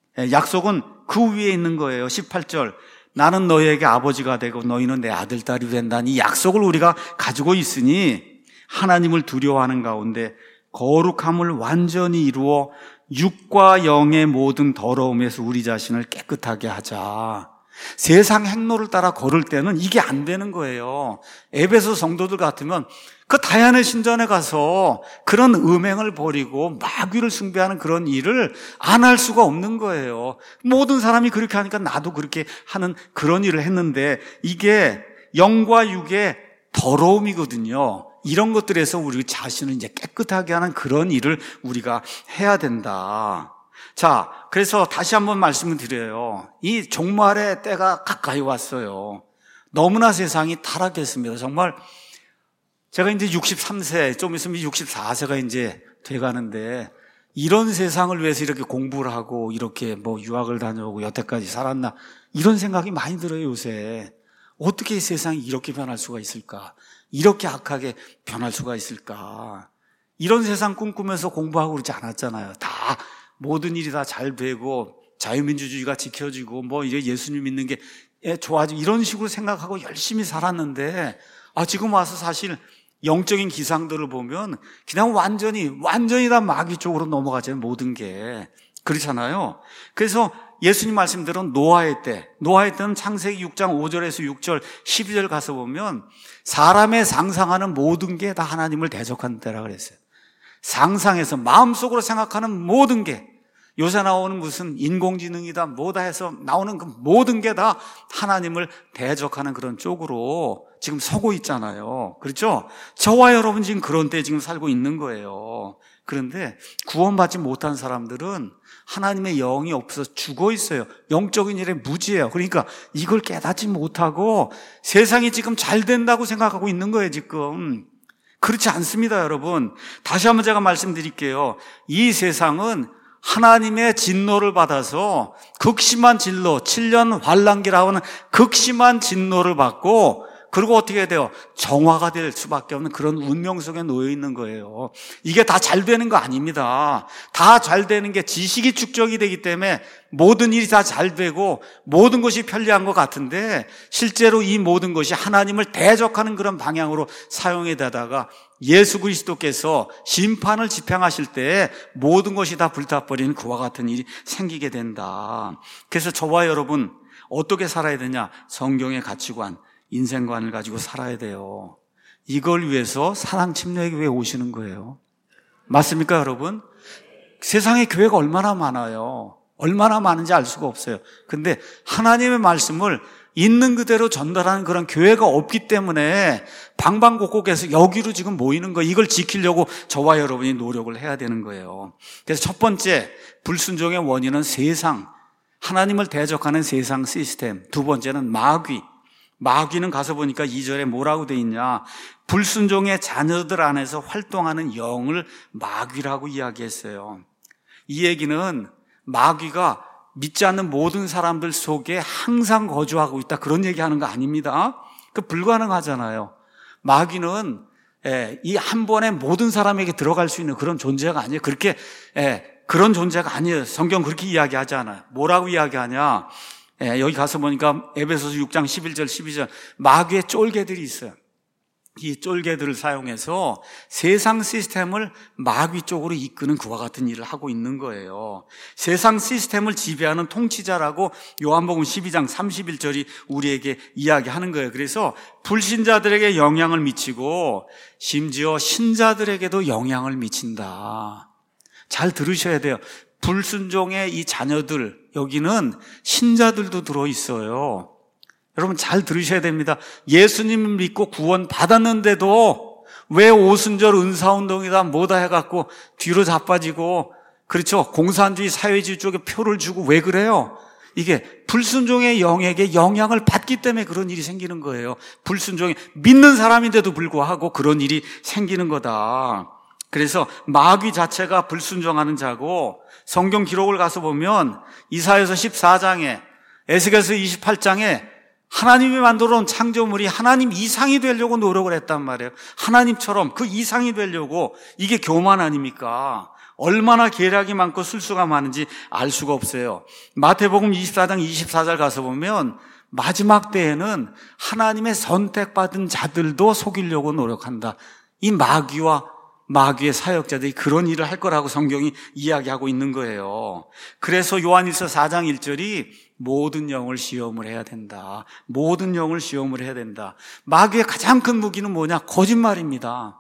약속은 그 위에 있는 거예요. 십팔 절 나는 너희에게 아버지가 되고 너희는 내 아들, 딸이 된다는 이 약속을 우리가 가지고 있으니 하나님을 두려워하는 가운데 거룩함을 완전히 이루어 육과 영의 모든 더러움에서 우리 자신을 깨끗하게 하자. 세상 행로를 따라 걸을 때는 이게 안 되는 거예요. 에베소 성도들 같으면 그 다얀의 신전에 가서 그런 음행을 벌이고 마귀를 숭배하는 그런 일을 안 할 수가 없는 거예요. 모든 사람이 그렇게 하니까 나도 그렇게 하는 그런 일을 했는데 이게 영과 육의 더러움이거든요. 이런 것들에서 우리 자신을 이제 깨끗하게 하는 그런 일을 우리가 해야 된다. 자, 그래서 다시 한번 말씀을 드려요. 이 종말의 때가 가까이 왔어요. 너무나 세상이 타락했습니다. 정말 제가 이제 육십삼 세, 좀 있으면 육십사 세가 이제 돼가는데 이런 세상을 위해서 이렇게 공부를 하고 이렇게 뭐 유학을 다녀오고 여태까지 살았나 이런 생각이 많이 들어요, 요새. 어떻게 세상이 이렇게 변할 수가 있을까? 이렇게 악하게 변할 수가 있을까? 이런 세상 꿈꾸면서 공부하고 그러지 않았잖아요. 다 모든 일이 다 잘 되고 자유민주주의가 지켜지고 뭐 이제 예수님 믿는 게 좋아지고 이런 식으로 생각하고 열심히 살았는데 아 지금 와서 사실 영적인 기상들을 보면 그냥 완전히 완전히 다 마귀 쪽으로 넘어가잖아요. 모든 게 그렇잖아요. 그래서 예수님 말씀대로 노아의 때, 노아의 때는 창세기 육 장 오 절에서 육 절, 십이 절 가서 보면 사람의 상상하는 모든 게 다 하나님을 대적하는 때라 그랬어요. 상상해서 마음속으로 생각하는 모든 게 요새 나오는 무슨 인공지능이다 뭐다 해서 나오는 그 모든 게 다 하나님을 대적하는 그런 쪽으로 지금 서고 있잖아요. 그렇죠? 저와 여러분 지금 그런 때 지금 살고 있는 거예요. 그런데 구원받지 못한 사람들은 하나님의 영이 없어서 죽어 있어요. 영적인 일에 무지해요. 그러니까 이걸 깨닫지 못하고 세상이 지금 잘 된다고 생각하고 있는 거예요, 지금. 그렇지 않습니다, 여러분. 다시 한번 제가 말씀드릴게요. 이 세상은 하나님의 진노를 받아서 극심한 진노, 칠 년 환란기라고 하는 극심한 진노를 받고, 그리고 어떻게 해야 돼요? 정화가 될 수밖에 없는 그런 운명 속에 놓여 있는 거예요. 이게 다 잘 되는 거 아닙니다. 다 잘 되는 게 지식이 축적이 되기 때문에 모든 일이 다 잘 되고 모든 것이 편리한 것 같은데, 실제로 이 모든 것이 하나님을 대적하는 그런 방향으로 사용이 되다가 예수 그리스도께서 심판을 집행하실 때 모든 것이 다 불타버리는 그와 같은 일이 생기게 된다. 그래서 저와 여러분 어떻게 살아야 되냐? 성경의 가치관, 인생관을 가지고 살아야 돼요. 이걸 위해서 사랑 침례교회에 오시는 거예요. 맞습니까, 여러분? 세상에 교회가 얼마나 많아요. 얼마나 많은지 알 수가 없어요. 근데 하나님의 말씀을 있는 그대로 전달하는 그런 교회가 없기 때문에 방방곡곡에서 여기로 지금 모이는 거, 이걸 지키려고 저와 여러분이 노력을 해야 되는 거예요. 그래서 첫 번째, 불순종의 원인은 세상, 하나님을 대적하는 세상 시스템. 두 번째는 마귀. 마귀는 가서 보니까 이 절에 뭐라고 돼 있냐? 불순종의 자녀들 안에서 활동하는 영을 마귀라고 이야기했어요. 이 얘기는 마귀가 믿지 않는 모든 사람들 속에 항상 거주하고 있다, 그런 얘기하는 거 아닙니다. 그 불가능하잖아요. 마귀는 이 한 번에 모든 사람에게 들어갈 수 있는 그런 존재가 아니에요. 그렇게 그런 존재가 아니에요. 성경 그렇게 이야기하지 않아요. 뭐라고 이야기하냐? 예, 여기 가서 보니까 에베소서 육 장 십일 절 십이 절 마귀의 쫄개들이 있어요. 이 쫄개들을 사용해서 세상 시스템을 마귀 쪽으로 이끄는 그와 같은 일을 하고 있는 거예요. 세상 시스템을 지배하는 통치자라고 요한복음 십이 장 삼십일 절이 우리에게 이야기하는 거예요. 그래서 불신자들에게 영향을 미치고 심지어 신자들에게도 영향을 미친다. 잘 들으셔야 돼요. 불순종의 이 자녀들, 여기는 신자들도 들어있어요. 여러분 잘 들으셔야 됩니다. 예수님을 믿고 구원 받았는데도 왜 오순절 은사운동이다 뭐다 해갖고 뒤로 자빠지고, 그렇죠, 공산주의 사회주의 쪽에 표를 주고 왜 그래요? 이게 불순종의 영에게 영향을 받기 때문에 그런 일이 생기는 거예요. 불순종의 믿는 사람인데도 불구하고 그런 일이 생기는 거다. 그래서 마귀 자체가 불순종하는 자고, 성경 기록을 가서 보면 이사야서 십사 장에 에스겔서 이십팔 장에 하나님이 만들어 놓은 창조물이 하나님 이상이 되려고 노력을 했단 말이에요. 하나님처럼 그 이상이 되려고. 이게 교만 아닙니까? 얼마나 계략이 많고 술수가 많은지 알 수가 없어요. 마태복음 이십사 장 이십사 절 가서 보면 마지막 때에는 하나님의 선택받은 자들도 속이려고 노력한다. 이 마귀와 마귀의 사역자들이 그런 일을 할 거라고 성경이 이야기하고 있는 거예요. 그래서 요한일서 사 장 일 절이 모든 영을 시험을 해야 된다. 모든 영을 시험을 해야 된다. 마귀의 가장 큰 무기는 뭐냐? 거짓말입니다.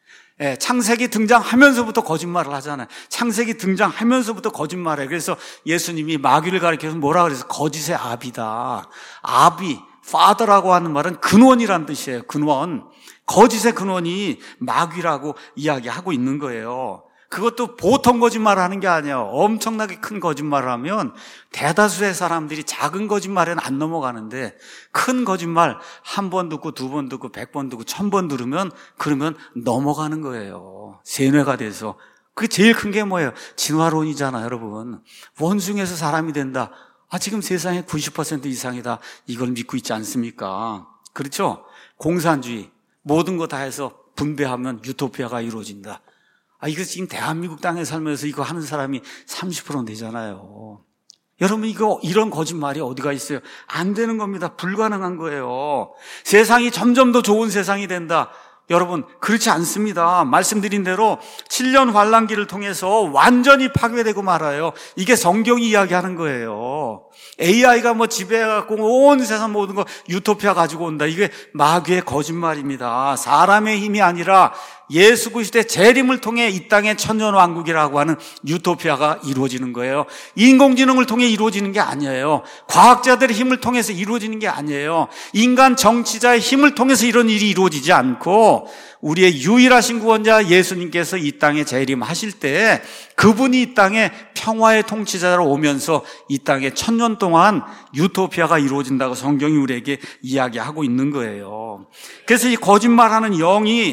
예, 창세기 등장하면서부터 거짓말을 하잖아요. 창세기 등장하면서부터 거짓말해요. 그래서 예수님이 마귀를 가리켜서 뭐라 그래서 거짓의 아비다. 아비, father라고 하는 말은 근원이란 뜻이에요. 근원. 거짓의 근원이 마귀라고 이야기하고 있는 거예요. 그것도 보통 거짓말을 하는 게 아니에요. 엄청나게 큰 거짓말을 하면 대다수의 사람들이 작은 거짓말에는 안 넘어가는데, 큰 거짓말 한 번 듣고 두 번 듣고 백 번 듣고 천 번 들으면 그러면 넘어가는 거예요. 세뇌가 돼서. 그게 제일 큰 게 뭐예요? 진화론이잖아요, 여러분. 원숭이에서 사람이 된다. 아, 지금 세상의 구십 퍼센트 이상이다. 이걸 믿고 있지 않습니까? 그렇죠? 공산주의. 모든 거 다 해서 분배하면 유토피아가 이루어진다. 아, 이거 지금 대한민국 땅에 살면서 이거 하는 사람이 삼십 퍼센트 되잖아요. 여러분, 이거, 이런 거짓말이 어디가 있어요? 안 되는 겁니다. 불가능한 거예요. 세상이 점점 더 좋은 세상이 된다. 여러분, 그렇지 않습니다. 말씀드린 대로 칠 년 환란기를 통해서 완전히 파괴되고 말아요. 이게 성경이 이야기하는 거예요. 에이아이가 뭐 지배해갖고 온 세상 모든 거 유토피아 가지고 온다. 이게 마귀의 거짓말입니다. 사람의 힘이 아니라 예수 그리스도의 재림을 통해 이 땅의 천년왕국이라고 하는 유토피아가 이루어지는 거예요. 인공지능을 통해 이루어지는 게 아니에요. 과학자들의 힘을 통해서 이루어지는 게 아니에요. 인간 정치자의 힘을 통해서 이런 일이 이루어지지 않고 우리의 유일하신 구원자 예수님께서 이 땅에 재림하실 때 그분이 이 땅에 평화의 통치자로 오면서 이 땅에 천년 동안 유토피아가 이루어진다고 성경이 우리에게 이야기하고 있는 거예요. 그래서 이 거짓말하는 영이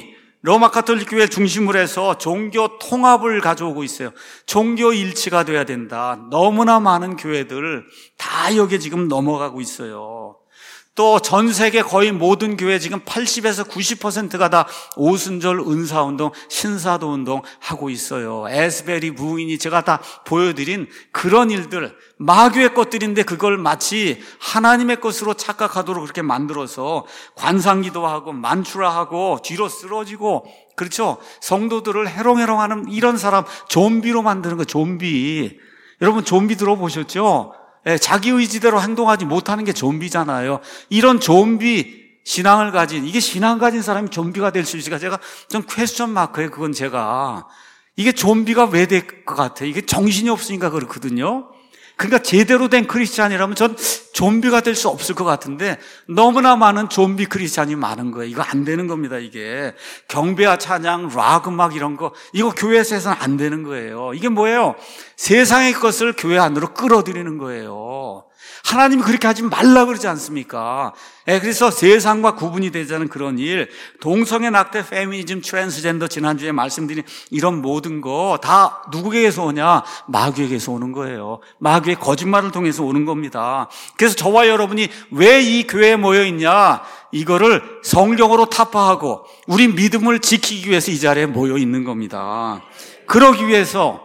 로마 가톨릭 교회를 중심으로 해서 종교 통합을 가져오고 있어요. 종교 일치가 돼야 된다. 너무나 많은 교회들 다 여기에 지금 넘어가고 있어요. 또 전 세계 거의 모든 교회 지금 팔십에서 구십 퍼센트가 다 오순절 은사운동, 신사도운동 하고 있어요. 에스베리 부인이 제가 다 보여드린 그런 일들, 마귀의 것들인데 그걸 마치 하나님의 것으로 착각하도록 그렇게 만들어서 관상기도하고 만추라하고 뒤로 쓰러지고, 그렇죠? 성도들을 해롱해롱하는 이런 사람 좀비로 만드는 거, 좀비. 여러분 좀비 들어보셨죠? 예, 자기 의지대로 행동하지 못하는 게 좀비잖아요. 이런 좀비 신앙을 가진, 이게 신앙 가진 사람이 좀비가 될 수 있을까? 제가 좀 퀘스천 마크예요. 그건 제가. 이게 좀비가 왜 될 것 같아요? 이게 정신이 없으니까 그렇거든요. 그러니까 제대로 된 크리스찬이라면 전 좀비가 될 수 없을 것 같은데 너무나 많은 좀비 크리스찬이 많은 거예요. 이거 안 되는 겁니다. 이게 경배와 찬양, 락 음악 이런 거 이거 교회에서 해서는 안 되는 거예요. 이게 뭐예요? 세상의 것을 교회 안으로 끌어들이는 거예요. 하나님이 그렇게 하지 말라 그러지 않습니까? 예, 그래서 세상과 구분이 되지 않은 그런 일, 동성애, 낙태, 페미니즘, 트랜스젠더 지난주에 말씀드린 이런 모든 거 다 누구에게서 오냐? 마귀에게서 오는 거예요. 마귀의 거짓말을 통해서 오는 겁니다. 그래서 저와 여러분이 왜 이 교회에 모여 있냐? 이거를 성경으로 타파하고 우리 믿음을 지키기 위해서 이 자리에 모여 있는 겁니다. 그러기 위해서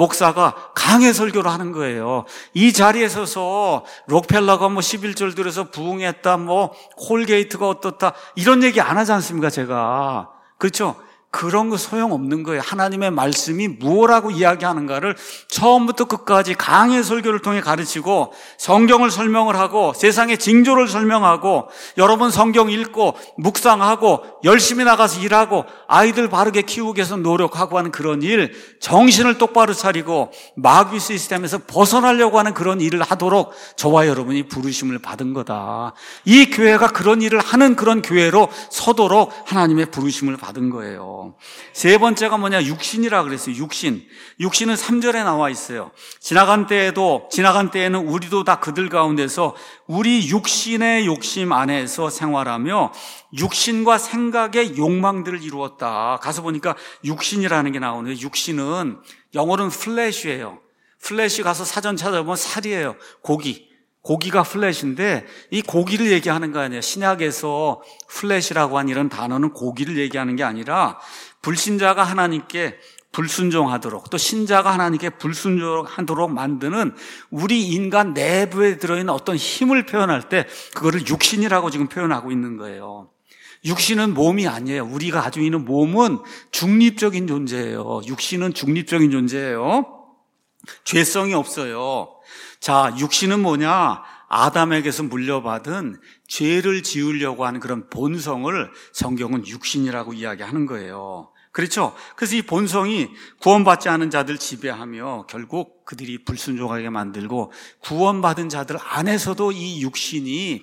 목사가 강해 설교를 하는 거예요. 이 자리에 서서 록펠러가 뭐 십일 절 들어서 부흥했다, 뭐 콜게이트가 어떻다 이런 얘기 안 하지 않습니까? 제가. 그렇죠? 그런 거 소용없는 거예요. 하나님의 말씀이 무엇라고 이야기하는가를 처음부터 끝까지 강의 설교를 통해 가르치고 성경을 설명을 하고 세상의 징조를 설명하고 여러분 성경 읽고 묵상하고 열심히 나가서 일하고 아이들 바르게 키우기 위해서 노력하고 하는 그런 일, 정신을 똑바로 차리고 마귀 시스템에서 벗어나려고 하는 그런 일을 하도록 저와 여러분이 부르심을 받은 거다. 이 교회가 그런 일을 하는 그런 교회로 서도록 하나님의 부르심을 받은 거예요. 세 번째가 뭐냐? 육신이라 그랬어요. 육신. 육신은 삼 절에 나와 있어요. 지나간 때에도, 지나간 때에는 우리도 다 그들 가운데서 우리 육신의 욕심 안에서 생활하며 육신과 생각의 욕망들을 이루었다. 가서 보니까 육신이라는 게 나오네요. 육신은 영어로는 플래시예요. 플래시 가서 사전 찾아보면 살이에요. 고기. 고기가 플래시인데 이 고기를 얘기하는 거 아니에요. 신약에서 플래시라고 한 이런 단어는 고기를 얘기하는 게 아니라 불신자가 하나님께 불순종하도록 또 신자가 하나님께 불순종하도록 만드는 우리 인간 내부에 들어있는 어떤 힘을 표현할 때 그거를 육신이라고 지금 표현하고 있는 거예요. 육신은 몸이 아니에요. 우리가 가지고 있는 몸은 중립적인 존재예요. 육신은 중립적인 존재예요. 죄성이 없어요. 자, 육신은 뭐냐? 아담에게서 물려받은 죄를 지으려고 하는 그런 본성을 성경은 육신이라고 이야기하는 거예요. 그렇죠? 그래서 이 본성이 구원받지 않은 자들 지배하며 결국 그들이 불순종하게 만들고 구원받은 자들 안에서도 이 육신이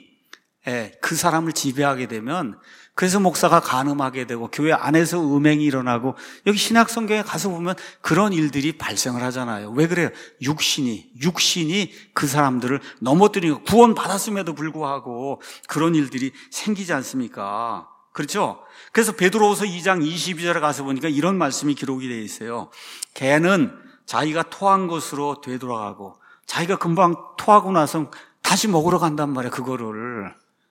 그 사람을 지배하게 되면 그래서 목사가 간음하게 되고 교회 안에서 음행이 일어나고 여기 신약 성경에 가서 보면 그런 일들이 발생을 하잖아요. 왜 그래요? 육신이 육신이 그 사람들을 넘어뜨리고 구원받았음에도 불구하고 그런 일들이 생기지 않습니까? 그렇죠? 그래서 베드로후서 이 장 이십이 절에 가서 보니까 이런 말씀이 기록이 되어 있어요. 개는 자기가 토한 것으로 되돌아가고 자기가 금방 토하고 나서 다시 먹으러 간단 말이에요. 그거를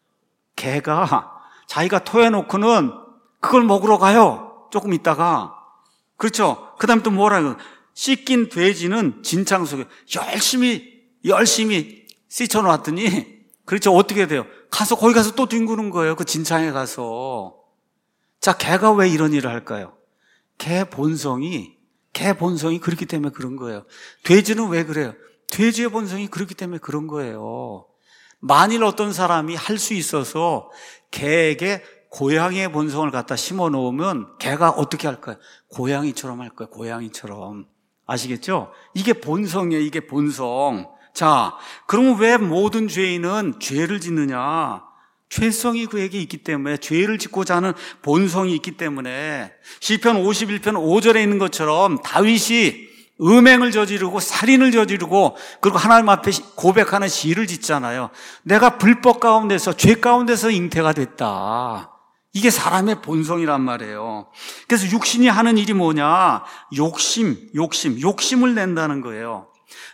개가 자기가 토해놓고는 그걸 먹으러 가요. 조금 있다가. 그렇죠? 그 다음에 또 뭐라고. 씻긴 돼지는 진창 속에 열심히, 열심히 씻어놨더니, 그렇죠? 어떻게 돼요? 가서, 거기 가서 또 뒹구는 거예요. 그 진창에 가서. 자, 개가 왜 이런 일을 할까요? 개 본성이, 개 본성이 그렇기 때문에 그런 거예요. 돼지는 왜 그래요? 돼지의 본성이 그렇기 때문에 그런 거예요. 만일 어떤 사람이 할 수 있어서 개에게 고양이의 본성을 갖다 심어 놓으면 개가 어떻게 할까요? 고양이처럼 할 거예요. 고양이처럼. 아시겠죠? 이게 본성이에요. 이게 본성. 자, 그러면 왜 모든 죄인은 죄를 짓느냐? 죄성이 그에게 있기 때문에, 죄를 짓고자 하는 본성이 있기 때문에 시편 오십일 편 오 절에 있는 것처럼 다윗이 음행을 저지르고 살인을 저지르고 그리고 하나님 앞에 고백하는 시를 짓잖아요. 내가 불법 가운데서 죄 가운데서 잉태가 됐다. 이게 사람의 본성이란 말이에요. 그래서 육신이 하는 일이 뭐냐? 욕심, 욕심, 욕심을 낸다는 거예요.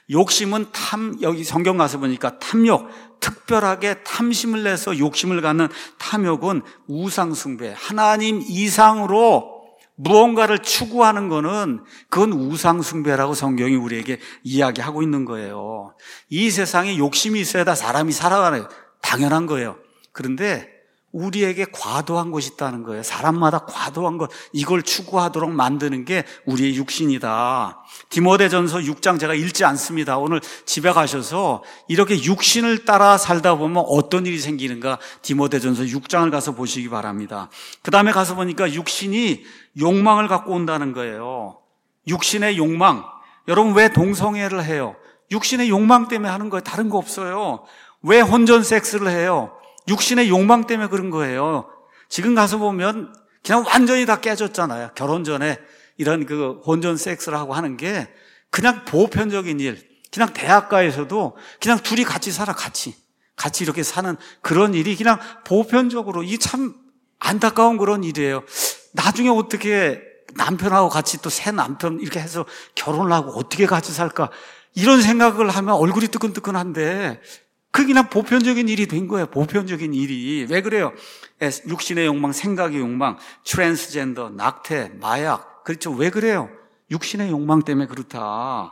욕심은 탐, 여기 성경 가서 보니까 탐욕, 특별하게 탐심을 내서 욕심을 갖는 탐욕은 우상숭배, 하나님 이상으로 무언가를 추구하는 거는 그건 우상숭배라고 성경이 우리에게 이야기하고 있는 거예요. 이 세상에 욕심이 있어야 다 사람이 살아가는 거예요. 당연한 거예요. 그런데 우리에게 과도한 것이 있다는 거예요. 사람마다 과도한 것, 이걸 추구하도록 만드는 게 우리의 육신이다. 디모데전서 육 장 제가 읽지 않습니다. 오늘 집에 가셔서 이렇게 육신을 따라 살다 보면 어떤 일이 생기는가 디모데전서 육 장을 가서 보시기 바랍니다. 그 다음에 가서 보니까 육신이 욕망을 갖고 온다는 거예요. 육신의 욕망. 여러분 왜 동성애를 해요? 육신의 욕망 때문에 하는 거예요. 다른 거 없어요. 왜 혼전 섹스를 해요? 육신의 욕망 때문에 그런 거예요. 지금 가서 보면 그냥 완전히 다 깨졌잖아요. 결혼 전에 이런 그 혼전 섹스를 하고 하는 게 그냥 보편적인 일. 그냥 대학가에서도 그냥 둘이 같이 살아, 같이. 같이 이렇게 사는 그런 일이 그냥 보편적으로 이 참 안타까운 그런 일이에요. 나중에 어떻게 남편하고 같이 또 새 남편 이렇게 해서 결혼을 하고 어떻게 같이 살까? 이런 생각을 하면 얼굴이 뜨끈뜨끈한데 그게 그냥 보편적인 일이 된 거예요. 보편적인 일이. 왜 그래요? 육신의 욕망, 생각의 욕망, 트랜스젠더, 낙태, 마약. 그렇죠. 왜 그래요? 육신의 욕망 때문에 그렇다.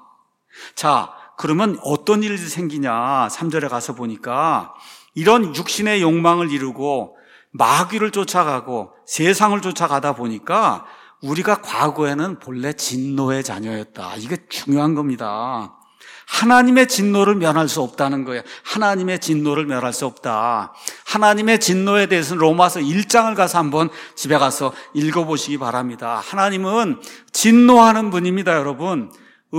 자, 그러면 어떤 일이 생기냐? 삼 절에 가서 보니까 이런 육신의 욕망을 이루고 마귀를 쫓아가고 세상을 쫓아가다 보니까 우리가 과거에는 본래 진노의 자녀였다. 이게 중요한 겁니다. 하나님의 진노를 면할 수 없다는 거예요. 하나님의 진노를 면할 수 없다. 하나님의 진노에 대해서는 로마서 일 장을 가서 한번 집에 가서 읽어보시기 바랍니다. 하나님은 진노하는 분입니다, 여러분.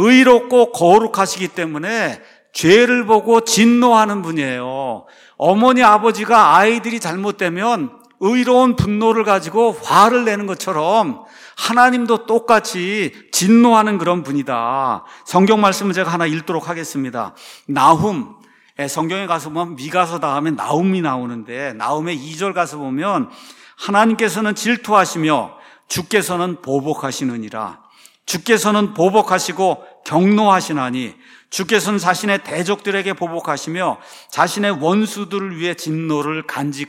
의롭고 거룩하시기 때문에 죄를 보고 진노하는 분이에요. 어머니, 아버지가 아이들이 잘못되면 의로운 분노를 가지고 화를 내는 것처럼 하나님도 똑같이 진노하는 그런 분이다. 성경 말씀을 제가 하나 읽도록 하겠습니다. 나훔, 성경에 가서 보면 미가서 다음에 나훔이 나오는데 나훔의 이 절 가서 보면 하나님께서는 질투하시며 주께서는 보복하시느니라. 주께서는 보복하시고 경노하시나니 주께서는 자신의 대적들에게 보복하시며 자신의 원수들을 위해 진노를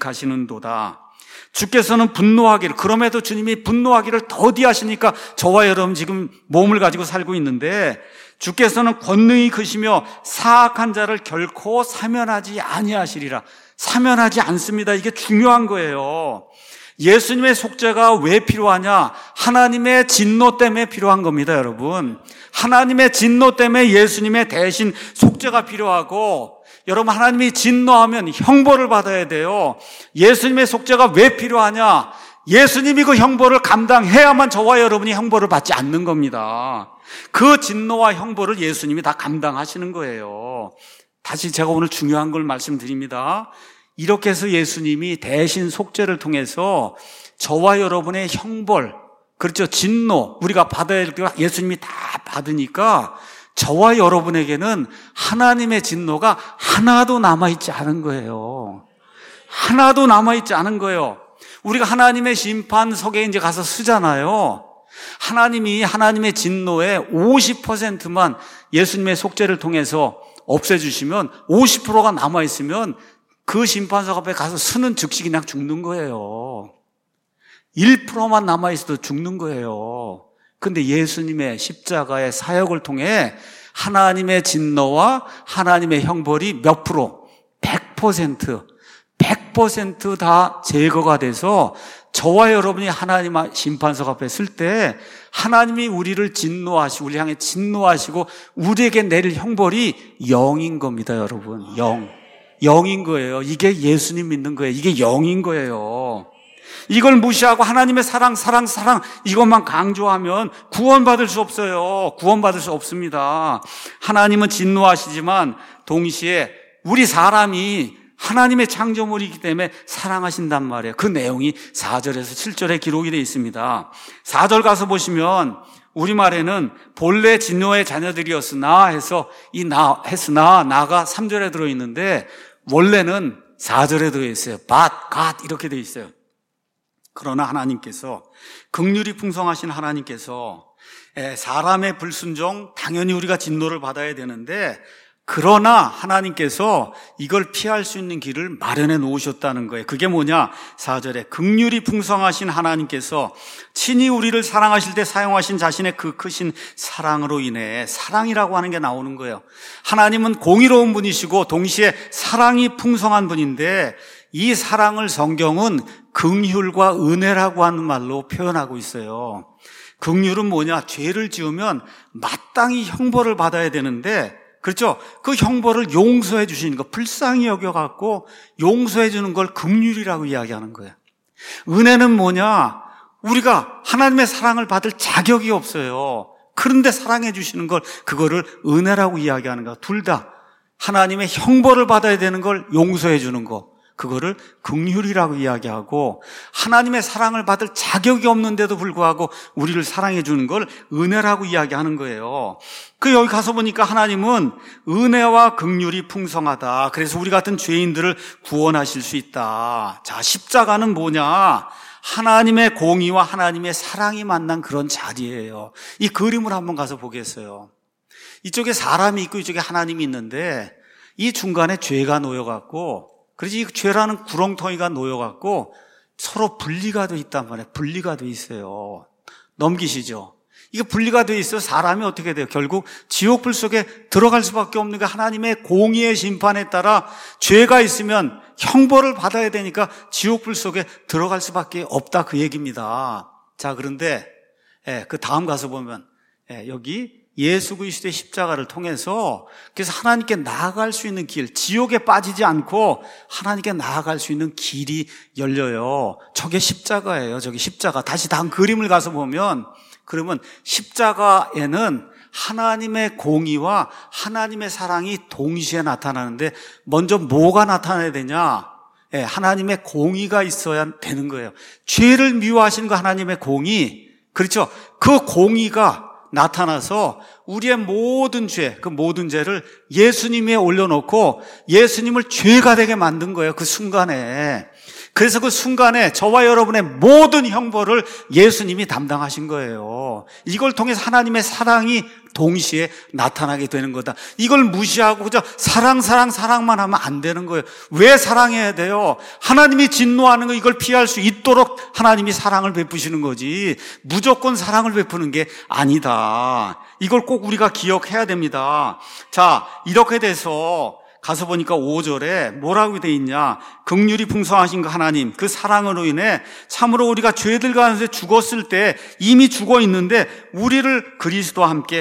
간직하시는도다. 주께서는 분노하기를, 그럼에도 주님이 분노하기를 더디하시니까 저와 여러분 지금 몸을 가지고 살고 있는데 주께서는 권능이 크시며 사악한 자를 결코 사면하지 아니하시리라. 사면하지 않습니다. 이게 중요한 거예요. 예수님의 속죄가 왜 필요하냐? 하나님의 진노 때문에 필요한 겁니다, 여러분. 하나님의 진노 때문에 예수님의 대신 속죄가 필요하고, 여러분 하나님이 진노하면 형벌을 받아야 돼요. 예수님의 속죄가 왜 필요하냐? 예수님이 그 형벌을 감당해야만 저와 여러분이 형벌을 받지 않는 겁니다. 그 진노와 형벌을 예수님이 다 감당하시는 거예요. 다시 제가 오늘 중요한 걸 말씀드립니다. 이렇게 해서 예수님이 대신 속죄를 통해서 저와 여러분의 형벌, 그렇죠, 진노, 우리가 받아야 될 때 예수님이 다 받으니까 저와 여러분에게는 하나님의 진노가 하나도 남아있지 않은 거예요. 하나도 남아있지 않은 거예요. 우리가 하나님의 심판석에 이제 가서 쓰잖아요. 하나님이 하나님의 진노의 오십 퍼센트만 예수님의 속죄를 통해서 없애주시면 오십 퍼센트가 남아있으면 그 심판석 앞에 가서 쓰는 즉시 그냥 죽는 거예요. 일 퍼센트만 남아있어도 죽는 거예요. 근데 예수님의 십자가의 사역을 통해 하나님의 진노와 하나님의 형벌이 몇 프로? 백 퍼센트. 백 퍼센트 다 제거가 돼서 저와 여러분이 하나님 심판석 앞에 쓸 때 하나님이 우리를 진노하시고 우리 향해 진노하시고 우리에게 내릴 형벌이 영인 겁니다, 여러분. 영. 영인 거예요. 이게 예수님 믿는 거예요. 이게 영인 거예요. 이걸 무시하고 하나님의 사랑, 사랑, 사랑 이것만 강조하면 구원받을 수 없어요. 구원받을 수 없습니다. 하나님은 진노하시지만 동시에 우리 사람이 하나님의 창조물이기 때문에 사랑하신단 말이에요. 그 내용이 사 절에서 칠 절에 기록이 되어 있습니다. 사 절 가서 보시면 우리말에는 본래 진노의 자녀들이었으나 해서 이 나, 했으나 나가 삼 절에 들어있는데 원래는 사 절에 들어있어요. but, God 이렇게 되어 있어요. 그러나 하나님께서, 긍휼이 풍성하신 하나님께서 사람의 불순종, 당연히 우리가 진노를 받아야 되는데, 그러나 하나님께서 이걸 피할 수 있는 길을 마련해 놓으셨다는 거예요. 그게 뭐냐? 사 절에 긍휼이 풍성하신 하나님께서 친히 우리를 사랑하실 때 사용하신 자신의 그 크신 사랑으로 인해, 사랑이라고 하는 게 나오는 거예요. 하나님은 공의로운 분이시고 동시에 사랑이 풍성한 분인데, 이 사랑을 성경은 긍휼과 은혜라고 하는 말로 표현하고 있어요. 긍휼은 뭐냐? 죄를 지으면 마땅히 형벌을 받아야 되는데, 그렇죠? 그 형벌을 용서해 주시는 거, 불쌍히 여겨갖고 용서해 주는 걸 긍휼이라고 이야기하는 거예요. 은혜는 뭐냐? 우리가 하나님의 사랑을 받을 자격이 없어요. 그런데 사랑해 주시는 걸, 그거를 은혜라고 이야기하는 거야. 둘 다 하나님의 형벌을 받아야 되는 걸 용서해 주는 거, 그거를 긍휼이라고 이야기하고, 하나님의 사랑을 받을 자격이 없는데도 불구하고 우리를 사랑해 주는 걸 은혜라고 이야기하는 거예요. 그 여기 가서 보니까 하나님은 은혜와 긍휼이 풍성하다. 그래서 우리 같은 죄인들을 구원하실 수 있다. 자, 십자가는 뭐냐? 하나님의 공의와 하나님의 사랑이 만난 그런 자리예요. 이 그림을 한번 가서 보겠어요. 이쪽에 사람이 있고 이쪽에 하나님이 있는데, 이 중간에 죄가 놓여갖고, 그래서 이 죄라는 구렁텅이가 놓여갖고 서로 분리가 돼 있단 말이에요. 분리가 돼 있어요. 넘기시죠? 이게 분리가 돼 있어서 사람이 어떻게 돼요? 결국 지옥불 속에 들어갈 수밖에 없는 게, 하나님의 공의의 심판에 따라 죄가 있으면 형벌을 받아야 되니까 지옥불 속에 들어갈 수밖에 없다, 그 얘기입니다. 자, 그런데 예, 그 다음 가서 보면 예, 여기 예수 그리스도의 십자가를 통해서, 그래서 하나님께 나아갈 수 있는 길, 지옥에 빠지지 않고 하나님께 나아갈 수 있는 길이 열려요. 저게 십자가예요. 저게 십자가. 다시 다음 그림을 가서 보면, 그러면 십자가에는 하나님의 공의와 하나님의 사랑이 동시에 나타나는데, 먼저 뭐가 나타나야 되냐? 예, 하나님의 공의가 있어야 되는 거예요. 죄를 미워하시는 거 하나님의 공의, 그렇죠? 그 공의가 나타나서 우리의 모든 죄, 그 모든 죄를 예수님에 올려놓고 예수님을 죄가 되게 만든 거예요. 그 순간에. 그래서 그 순간에 저와 여러분의 모든 형벌을 예수님이 담당하신 거예요. 이걸 통해서 하나님의 사랑이 동시에 나타나게 되는 거다. 이걸 무시하고 그저 사랑 사랑 사랑만 하면 안 되는 거예요. 왜 사랑해야 돼요? 하나님이 진노하는 거, 이걸 피할 수 있도록 하나님이 사랑을 베푸시는 거지, 무조건 사랑을 베푸는 게 아니다. 이걸 꼭 우리가 기억해야 됩니다. 자, 이렇게 돼서 가서 보니까 오 절에 뭐라고 돼 있냐? 긍휼이 풍성하신 그 하나님, 그 사랑으로 인해 참으로 우리가 죄들 가운데 죽었을 때, 이미 죽어 있는데 우리를 그리스도와 함께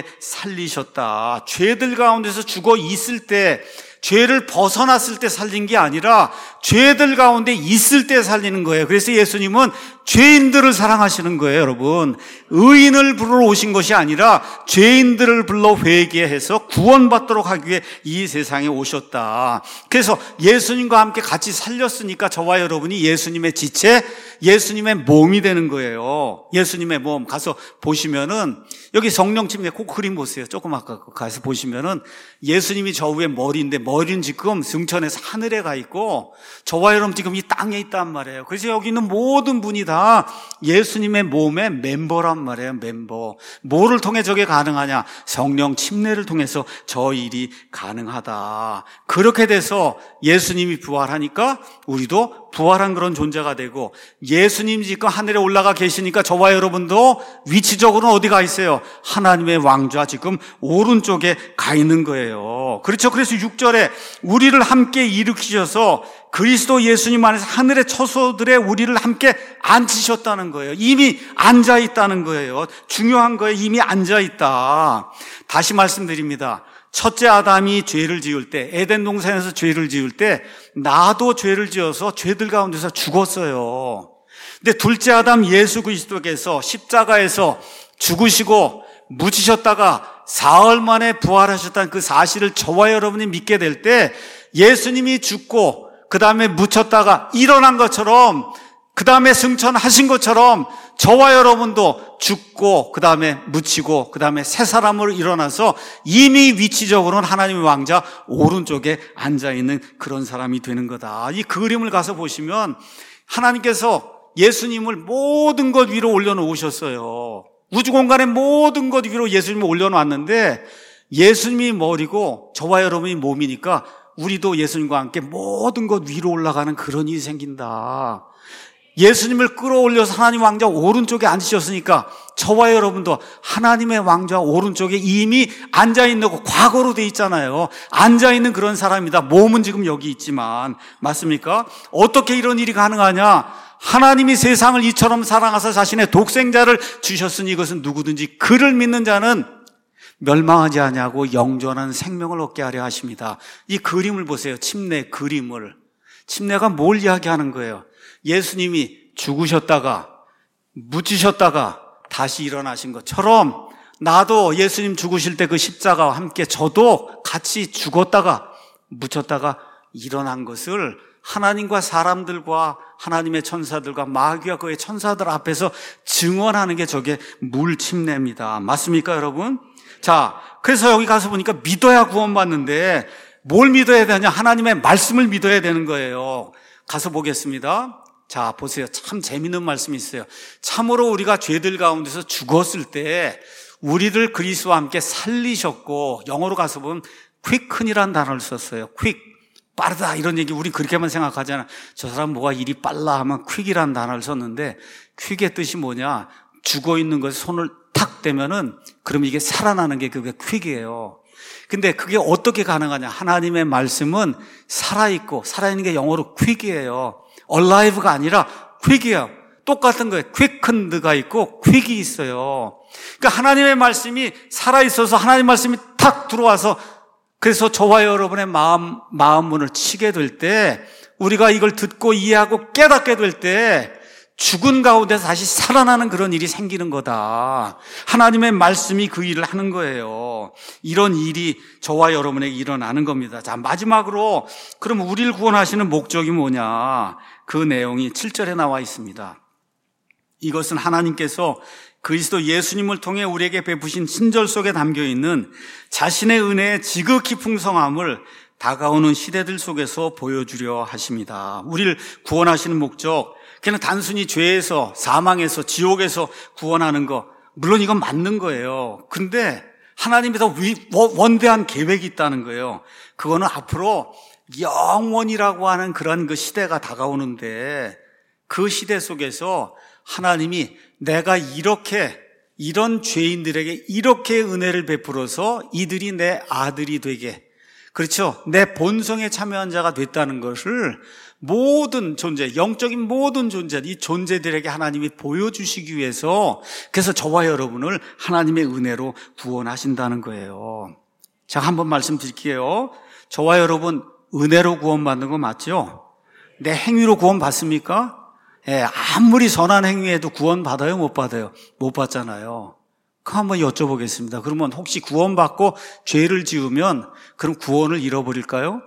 살리셨다. 죄들 가운데서 죽어 있을 때, 죄를 벗어났을 때 살린 게 아니라 죄들 가운데 있을 때 살리는 거예요. 그래서 예수님은 죄인들을 사랑하시는 거예요, 여러분. 의인을 부르러 오신 것이 아니라 죄인들을 불러 회개해서 구원받도록 하기 위해 이 세상에 오셨다. 그래서 예수님과 함께 같이 살렸으니까 저와 여러분이 예수님의 지체, 예수님의 몸이 되는 거예요. 예수님의 몸. 가서 보시면은 여기 성령 침례 꼭 그림 보세요. 조금 아까 가서 보시면은 예수님이 저 위에 머리인데, 머리는 지금 승천해서 하늘에 가 있고 저와 여러분 지금 이 땅에 있단 말이에요. 그래서 여기 있는 모든 분이 다 예수님의 몸의 멤버란 말이에요. 멤버. 뭐를 통해 저게 가능하냐? 성령 침례를 통해서 저 일이 가능하다. 그렇게 돼서 예수님이 부활하니까 우리도 부활한 그런 존재가 되고, 예수님 지금 하늘에 올라가 계시니까 저와 여러분도 위치적으로는 어디 가 있어요? 하나님의 왕좌 지금 오른쪽에 가 있는 거예요. 그렇죠? 그래서 육 절에 우리를 함께 일으키셔서 그리스도 예수님 안에서 하늘의 처소들에 우리를 함께 앉히셨다는 거예요. 이미 앉아 있다는 거예요. 중요한 거예요. 이미 앉아 있다. 다시 말씀드립니다. 첫째 아담이 죄를 지을 때, 에덴 동산에서 죄를 지을 때 나도 죄를 지어서 죄들 가운데서 죽었어요. 근데 둘째 아담 예수 그리스도께서 십자가에서 죽으시고 묻히셨다가 사흘 만에 부활하셨다는 그 사실을 저와 여러분이 믿게 될 때, 예수님이 죽고 그 다음에 묻혔다가 일어난 것처럼, 그 다음에 승천하신 것처럼 저와 여러분도 죽고 그 다음에 묻히고 그 다음에 새 사람으로 일어나서 이미 위치적으로는 하나님의 왕자 오른쪽에 앉아있는 그런 사람이 되는 거다. 이 그림을 가서 보시면 하나님께서 예수님을 모든 것 위로 올려놓으셨어요. 우주 공간의 모든 것 위로 예수님을 올려놓았는데 예수님이 머리고 저와 여러분이 몸이니까 우리도 예수님과 함께 모든 것 위로 올라가는 그런 일이 생긴다. 예수님을 끌어올려서 하나님 왕좌 오른쪽에 앉으셨으니까 저와 여러분도 하나님의 왕좌 오른쪽에 이미 앉아있는 거 과거로 돼 있잖아요. 앉아있는 그런 사람이다. 몸은 지금 여기 있지만. 맞습니까? 어떻게 이런 일이 가능하냐? 하나님이 세상을 이처럼 사랑하사 자신의 독생자를 주셨으니 이것은 누구든지 그를 믿는 자는 멸망하지 아니하고 영존한 생명을 얻게 하려 하십니다. 이 그림을 보세요. 침례 그림을. 침례가 뭘 이야기하는 거예요? 예수님이 죽으셨다가 묻히셨다가 다시 일어나신 것처럼 나도 예수님 죽으실 때 그 십자가와 함께 저도 같이 죽었다가 묻혔다가 일어난 것을 하나님과 사람들과 하나님의 천사들과 마귀와 그의 천사들 앞에서 증언하는 게 저게 물침례입니다. 맞습니까, 여러분? 자, 그래서 여기 가서 보니까 믿어야 구원받는데 뭘 믿어야 되냐? 하나님의 말씀을 믿어야 되는 거예요. 가서 보겠습니다. 자, 보세요. 참 재밌는 말씀이 있어요. 참으로 우리가 죄들 가운데서 죽었을 때 우리를 그리스도와 함께 살리셨고, 영어로 가서 보면 quicken이라는 단어를 썼어요. quick, 빠르다 이런 얘기 우리 그렇게만 생각하잖아. 저 사람 뭐가 일이 빨라 하면 quick이라는 단어를 썼는데 quick의 뜻이 뭐냐? 죽어있는 것에 손을 탁 대면은 그럼 이게 살아나는 게 그게 quick이에요. 근데 그게 어떻게 가능하냐? 하나님의 말씀은 살아있고 살아있는 게 영어로 quick이에요. alive가 아니라 quick이에요. 똑같은 거예요. quickened가 있고 quick이 있어요. 그러니까 하나님의 말씀이 살아있어서 하나님의 말씀이 탁 들어와서 그래서 저와 여러분의 마음, 마음 문을 치게 될 때 우리가 이걸 듣고 이해하고 깨닫게 될 때 죽은 가운데서 다시 살아나는 그런 일이 생기는 거다. 하나님의 말씀이 그 일을 하는 거예요. 이런 일이 저와 여러분에게 일어나는 겁니다. 자, 마지막으로 그럼 우리를 구원하시는 목적이 뭐냐? 그 내용이 칠 절에 나와 있습니다. 이것은 하나님께서 그리스도 예수님을 통해 우리에게 베푸신 친절 속에 담겨있는 자신의 은혜의 지극히 풍성함을 다가오는 시대들 속에서 보여주려 하십니다. 우리를 구원하시는 목적, 그냥 단순히 죄에서 사망에서 지옥에서 구원하는 거, 물론 이건 맞는 거예요. 근데 하나님이 더 원대한 계획이 있다는 거예요. 그거는 앞으로 영원이라고 하는 그런 그 시대가 다가오는데 그 시대 속에서 하나님이 내가 이렇게 이런 죄인들에게 이렇게 은혜를 베풀어서 이들이 내 아들이 되게, 그렇죠, 내 본성에 참여한 자가 됐다는 것을 모든 존재, 영적인 모든 존재, 이 존재들에게 하나님이 보여주시기 위해서 그래서 저와 여러분을 하나님의 은혜로 구원하신다는 거예요. 자, 한번 말씀드릴게요. 저와 여러분 은혜로 구원받는 거 맞죠? 내 행위로 구원받습니까? 예, 아무리 선한 행위해도 구원받아요? 못 받아요? 못 받잖아요. 그럼 한번 여쭤보겠습니다. 그러면 혹시 구원받고 죄를 지으면 그럼 구원을 잃어버릴까요?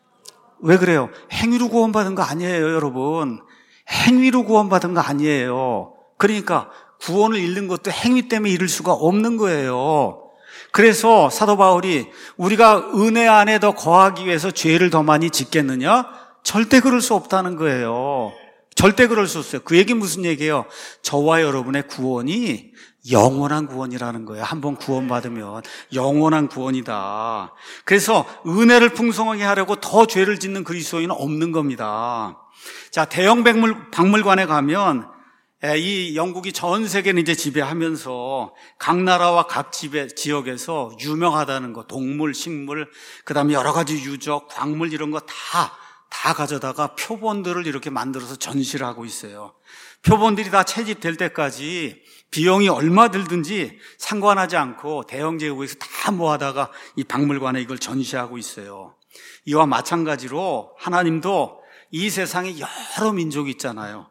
왜 그래요? 행위로 구원받은 거 아니에요, 여러분. 행위로 구원받은 거 아니에요. 그러니까 구원을 잃는 것도 행위 때문에 잃을 수가 없는 거예요. 그래서 사도 바울이 우리가 은혜 안에 더 거하기 위해서 죄를 더 많이 짓겠느냐? 절대 그럴 수 없다는 거예요. 절대 그럴 수 없어요. 그 얘기 무슨 얘기예요? 저와 여러분의 구원이 영원한 구원이라는 거예요. 한번 구원받으면 영원한 구원이다. 그래서 은혜를 풍성하게 하려고 더 죄를 짓는 그리스도인은 없는 겁니다. 자, 대형 박물, 박물관에 가면 이 영국이 전 세계를 이제 지배하면서 각 나라와 각 지배, 지역에서 유명하다는 거, 동물, 식물, 그 다음에 여러 가지 유적, 광물 이런 거 다 다 가져다가 표본들을 이렇게 만들어서 전시를 하고 있어요. 표본들이 다 채집될 때까지 비용이 얼마 들든지 상관하지 않고 대형 제국에서 다 모아다가 이 박물관에 이걸 전시하고 있어요. 이와 마찬가지로 하나님도 이 세상에 여러 민족이 있잖아요.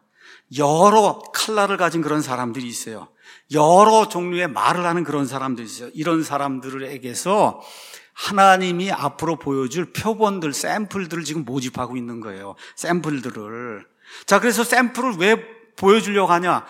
여러 칼라를 가진 그런 사람들이 있어요. 여러 종류의 말을 하는 그런 사람들이 있어요. 이런 사람들에게서 하나님이 앞으로 보여줄 표본들, 샘플들을 지금 모집하고 있는 거예요. 샘플들을. 자, 그래서 샘플을 왜 보여주려고 하냐?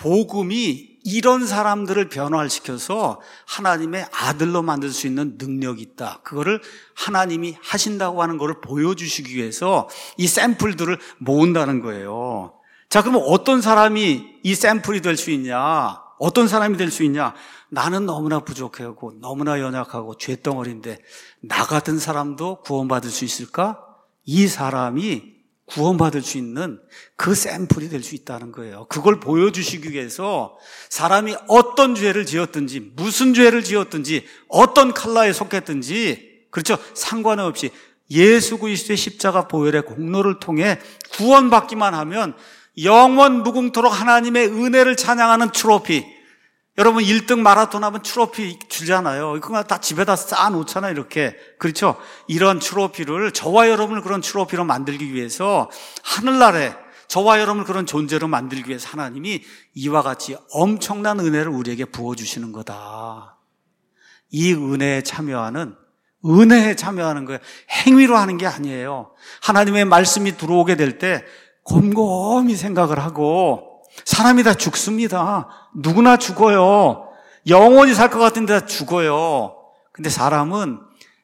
복음이 이런 사람들을 변화시켜서 하나님의 아들로 만들 수 있는 능력이 있다. 그거를 하나님이 하신다고 하는 것을 보여주시기 위해서 이 샘플들을 모은다는 거예요. 자, 그러면 어떤 사람이 이 샘플이 될 수 있냐? 어떤 사람이 될 수 있냐? 나는 너무나 부족하고 너무나 연약하고 죄덩어리인데 나 같은 사람도 구원받을 수 있을까? 이 사람이 구원받을 수 있는 그 샘플이 될 수 있다는 거예요. 그걸 보여주시기 위해서 사람이 어떤 죄를 지었든지 무슨 죄를 지었든지 어떤 컬러에 속했든지 그렇죠? 상관없이 예수 그리스도의 십자가 보혈의 공로를 통해 구원받기만 하면 영원 무궁토록 하나님의 은혜를 찬양하는 트로피. 여러분 일 등 마라톤 하면 트로피 주잖아요. 그거 다 집에다 쌓아놓잖아요. 이렇게. 그렇죠? 이런 트로피를 저와 여러분을 그런 트로피로 만들기 위해서 하늘나라에 저와 여러분을 그런 존재로 만들기 위해서 하나님이 이와 같이 엄청난 은혜를 우리에게 부어주시는 거다. 이 은혜에 참여하는 은혜에 참여하는 거예요. 행위로 하는 게 아니에요. 하나님의 말씀이 들어오게 될 때 곰곰이 생각을 하고 사람이 다 죽습니다. 누구나 죽어요. 영원히 살 것 같은데 다 죽어요. 근데 사람은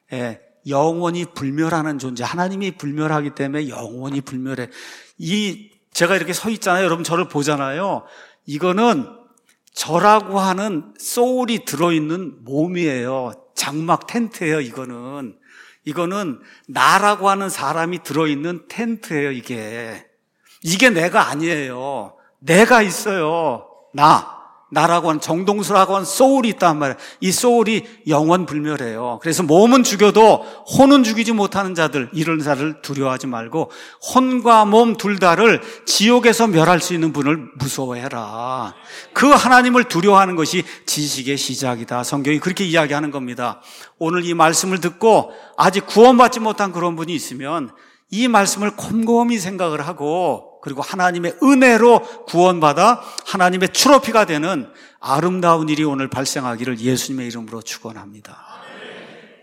영원히 불멸하는 존재, 하나님이 불멸하기 때문에 영원히 불멸해. 이 제가 이렇게 서 있잖아요. 여러분 저를 보잖아요. 이거는 저라고 하는 소울이 들어있는 몸이에요. 장막 텐트예요. 이거는 이거는 나라고 하는 사람이 들어있는 텐트예요. 이게 이게 내가 아니에요. 내가 있어요. 나 나라고 하는 정동수라고 하는 소울이 있단 말이에요. 이 소울이 영원 불멸해요. 그래서 몸은 죽여도 혼은 죽이지 못하는 자들, 이런 자를 두려워하지 말고 혼과 몸 둘 다를 지옥에서 멸할 수 있는 분을 무서워해라. 그 하나님을 두려워하는 것이 지식의 시작이다. 성경이 그렇게 이야기하는 겁니다. 오늘 이 말씀을 듣고 아직 구원받지 못한 그런 분이 있으면 이 말씀을 곰곰이 생각을 하고 그리고 하나님의 은혜로 구원받아 하나님의 트로피가 되는 아름다운 일이 오늘 발생하기를 예수님의 이름으로 축원합니다.